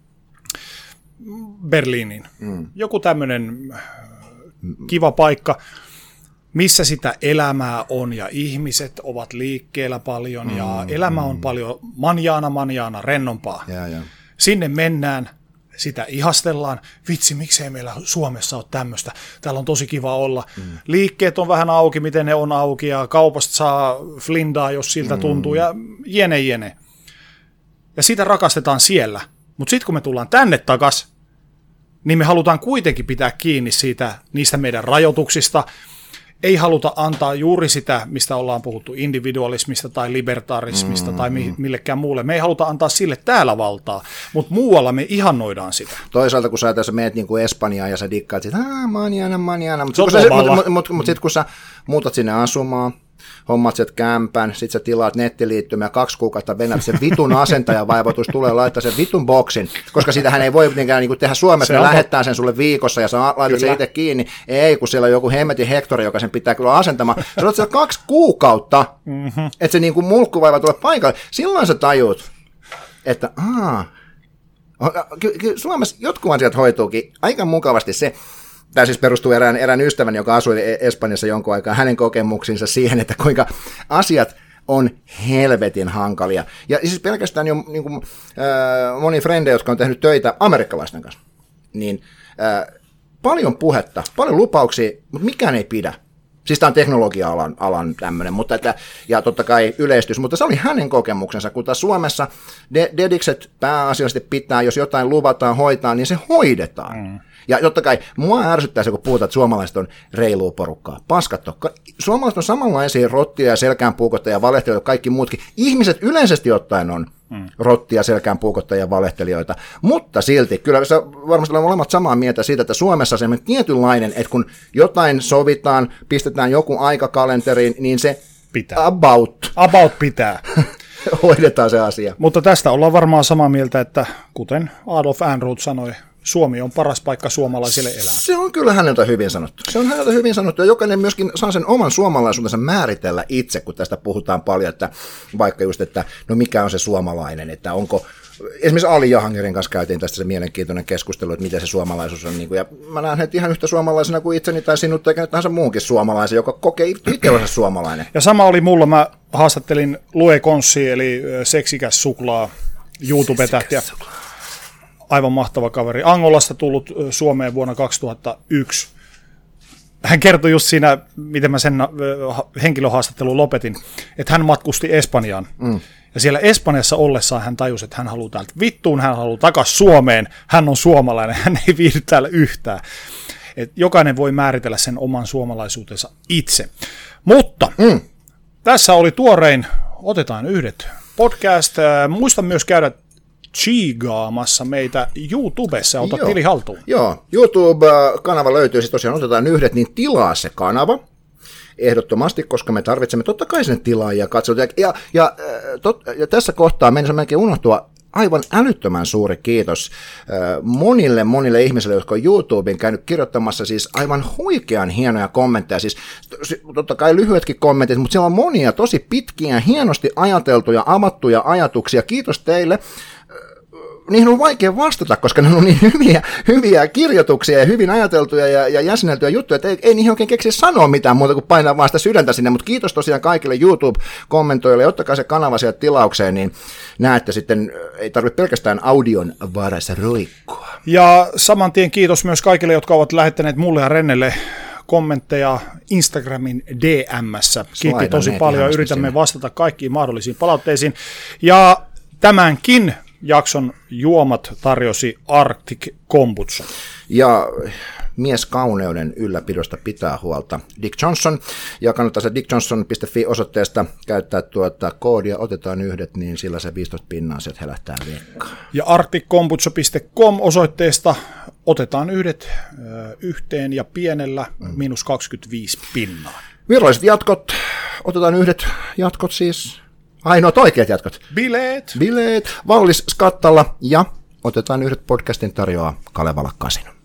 Berliiniin. Joku tämmöinen kiva paikka, missä sitä elämää on ja ihmiset ovat liikkeellä paljon ja elämä on paljon manjaana rennompaa. Ja. Sinne mennään, sitä ihastellaan. Vitsi, miksei meillä Suomessa ole tämmöistä? Täällä on tosi kiva olla. Liikkeet on vähän auki, miten ne on auki ja kaupasta saa flindaa, jos siltä tuntuu ja jene. Ja sitä rakastetaan siellä. Mutta sitten kun me tullaan tänne takas, niin me halutaan kuitenkin pitää kiinni niistä meidän rajoituksista. Ei haluta antaa juuri sitä, mistä ollaan puhuttu individualismista tai libertarismista tai millekään muulle. Me ei haluta antaa sille täällä valtaa, mutta muualla me ihannoidaan sitä. Toisaalta kun sä menet niin kuin Espanjaan ja sä dikkaat siitä, manjana, mutta sitten kun sä muutat sinne asumaan, hommat sieltä kämpän, sit sä tilaat nettiliittymä ja 2 kuukautta venät sen vitun asentajavaivotus tulee laittaa sen vitun boksin, koska sitähän ei voi mitenkään niin tehdä Suomessa, ne lähettää sen sulle viikossa ja sä laitat sen itse kiinni. Ei, kun siellä on joku hemmetin hektori, joka sen pitää kyllä asentamaan. Sä olet siellä 2 kuukautta, että se niin kuin mulkkuvaiva tulee paikalle. Silloin sä tajut, että Suomessa jotkut asiat hoituukin aika mukavasti se. Tämä siis perustuu erään ystävän, joka asui Espanjassa jonkun aikaa, hänen kokemuksiinsa siihen, että kuinka asiat on helvetin hankalia. Ja siis pelkästään jo niin kuin, moni frendejä, jotka on tehnyt töitä amerikkalaisten kanssa, niin paljon puhetta, paljon lupauksia, mutta mikään ei pidä. Siis tämä on teknologia-alan tämmöinen, ja totta kai yleistys, mutta se oli hänen kokemuksensa, kun taas Suomessa dedikset pääasiallisesti pitää, jos jotain luvataan hoitaa, niin se hoidetaan. Ja totta kai mua ärsyttää se, kun puhutaan, että suomalaiset on reilua porukkaa. Paskatto. Suomalaiset on samanlaisia rottia ja selkäänpuukottajia ja valehtelijoita, kaikki muutkin. Ihmiset yleisesti ottaen on rottia, selkäänpuukottajia ja valehtelijoita. Mutta silti, kyllä varmasti olemme molemmat samaa mieltä siitä, että Suomessa on semmoinen tietynlainen, että kun jotain sovitaan, pistetään joku aikakalenteriin, niin se pitää. About pitää. Hoidetaan se asia. Mutta tästä ollaan varmaan samaa mieltä, että kuten Adolf Ehrnrooth sanoi, Suomi on paras paikka suomalaisille elää. Se on kyllä häneltä hyvin sanottu. Ja jokainen myöskin saa sen oman suomalaisuutensa määritellä itse, kun tästä puhutaan paljon, että vaikka just, että no mikä on se suomalainen, että onko, esimerkiksi Ali Jahangirin kanssa käytiin tästä se mielenkiintoinen keskustelu, että miten se suomalaisuus on, ja mä näen heti ihan yhtä suomalaisena kuin itseni tai sinut, eikä tahansa muunkin suomalaisen, joka kokee itse olevansa suomalainen. Ja sama oli mulla, mä haastattelin Lue Konssi, eli Seksikäs suklaa, YouTube-tähtiä. Aivan mahtava kaveri. Angolasta tullut Suomeen vuonna 2001. Hän kertoi just siinä, miten mä sen henkilöhaastattelun lopetin, että hän matkusti Espanjaan. Ja siellä Espanjassa ollessaan hän tajusi, että hän haluaa täältä vittuun, hän haluaa takaisin Suomeen, hän on suomalainen, hän ei viihdy täällä yhtään. Et jokainen voi määritellä sen oman suomalaisuutensa itse. Mutta tässä oli tuorein, otetaan yhdet podcast. Muista myös käydä chiigaamassa meitä YouTubessa. Ota tili haltuun. Joo, YouTube-kanava löytyy, siis tosiaan otetaan yhdet, niin tilaa se kanava. Ehdottomasti, koska me tarvitsemme totta kai sinne tilaajia ja katsojia. Ja tässä kohtaa mennessä melkein unohtua aivan älyttömän suuri kiitos monille ihmisille, jotka on YouTubeen käynyt kirjoittamassa siis aivan huikean hienoja kommentteja. Siis totta kai lyhyetkin kommentit, mutta siellä on monia tosi pitkiä, hienosti ajateltuja, avattuja ajatuksia. Kiitos teille. Niihin on vaikea vastata, koska ne on niin hyviä kirjoituksia ja hyvin ajateltuja ja jäseneltyjä juttuja, että ei niihin oikein keksi sanoa mitään muuta kuin painaa vaan sitä sydäntä sinne, mutta kiitos tosiaan kaikille YouTube-kommentoille, ja ottakaa se kanava sieltä tilaukseen, niin näette sitten, ei tarvitse pelkästään audion varassa roikkua. Ja saman tien kiitos myös kaikille, jotka ovat lähettäneet mulle ja Rennelle kommentteja Instagramin DM:ssä. Kiitti tosi paljon, yritämme vastata kaikkiin mahdollisiin palautteisiin, ja tämänkin jakson juomat tarjosi Arctic Kombucha. Ja mieskauneuden ylläpidosta pitää huolta Dick Johnson, ja kannattaa se dickjohnson.fi-osoitteesta käyttää koodia, otetaan yhdet, niin sillä se 15 pinnaa sieltä helähtää viekkaan. Ja arctickombucha.com osoitteesta otetaan yhdet yhteen ja pienellä -25 pinnaa. Viralliset jatkot, otetaan yhdet jatkot siis. Ainoat oikeat jatkot. Bileet. Vallis Skattalla ja otetaan yhdet podcastin tarjoaa Kalevala Casino.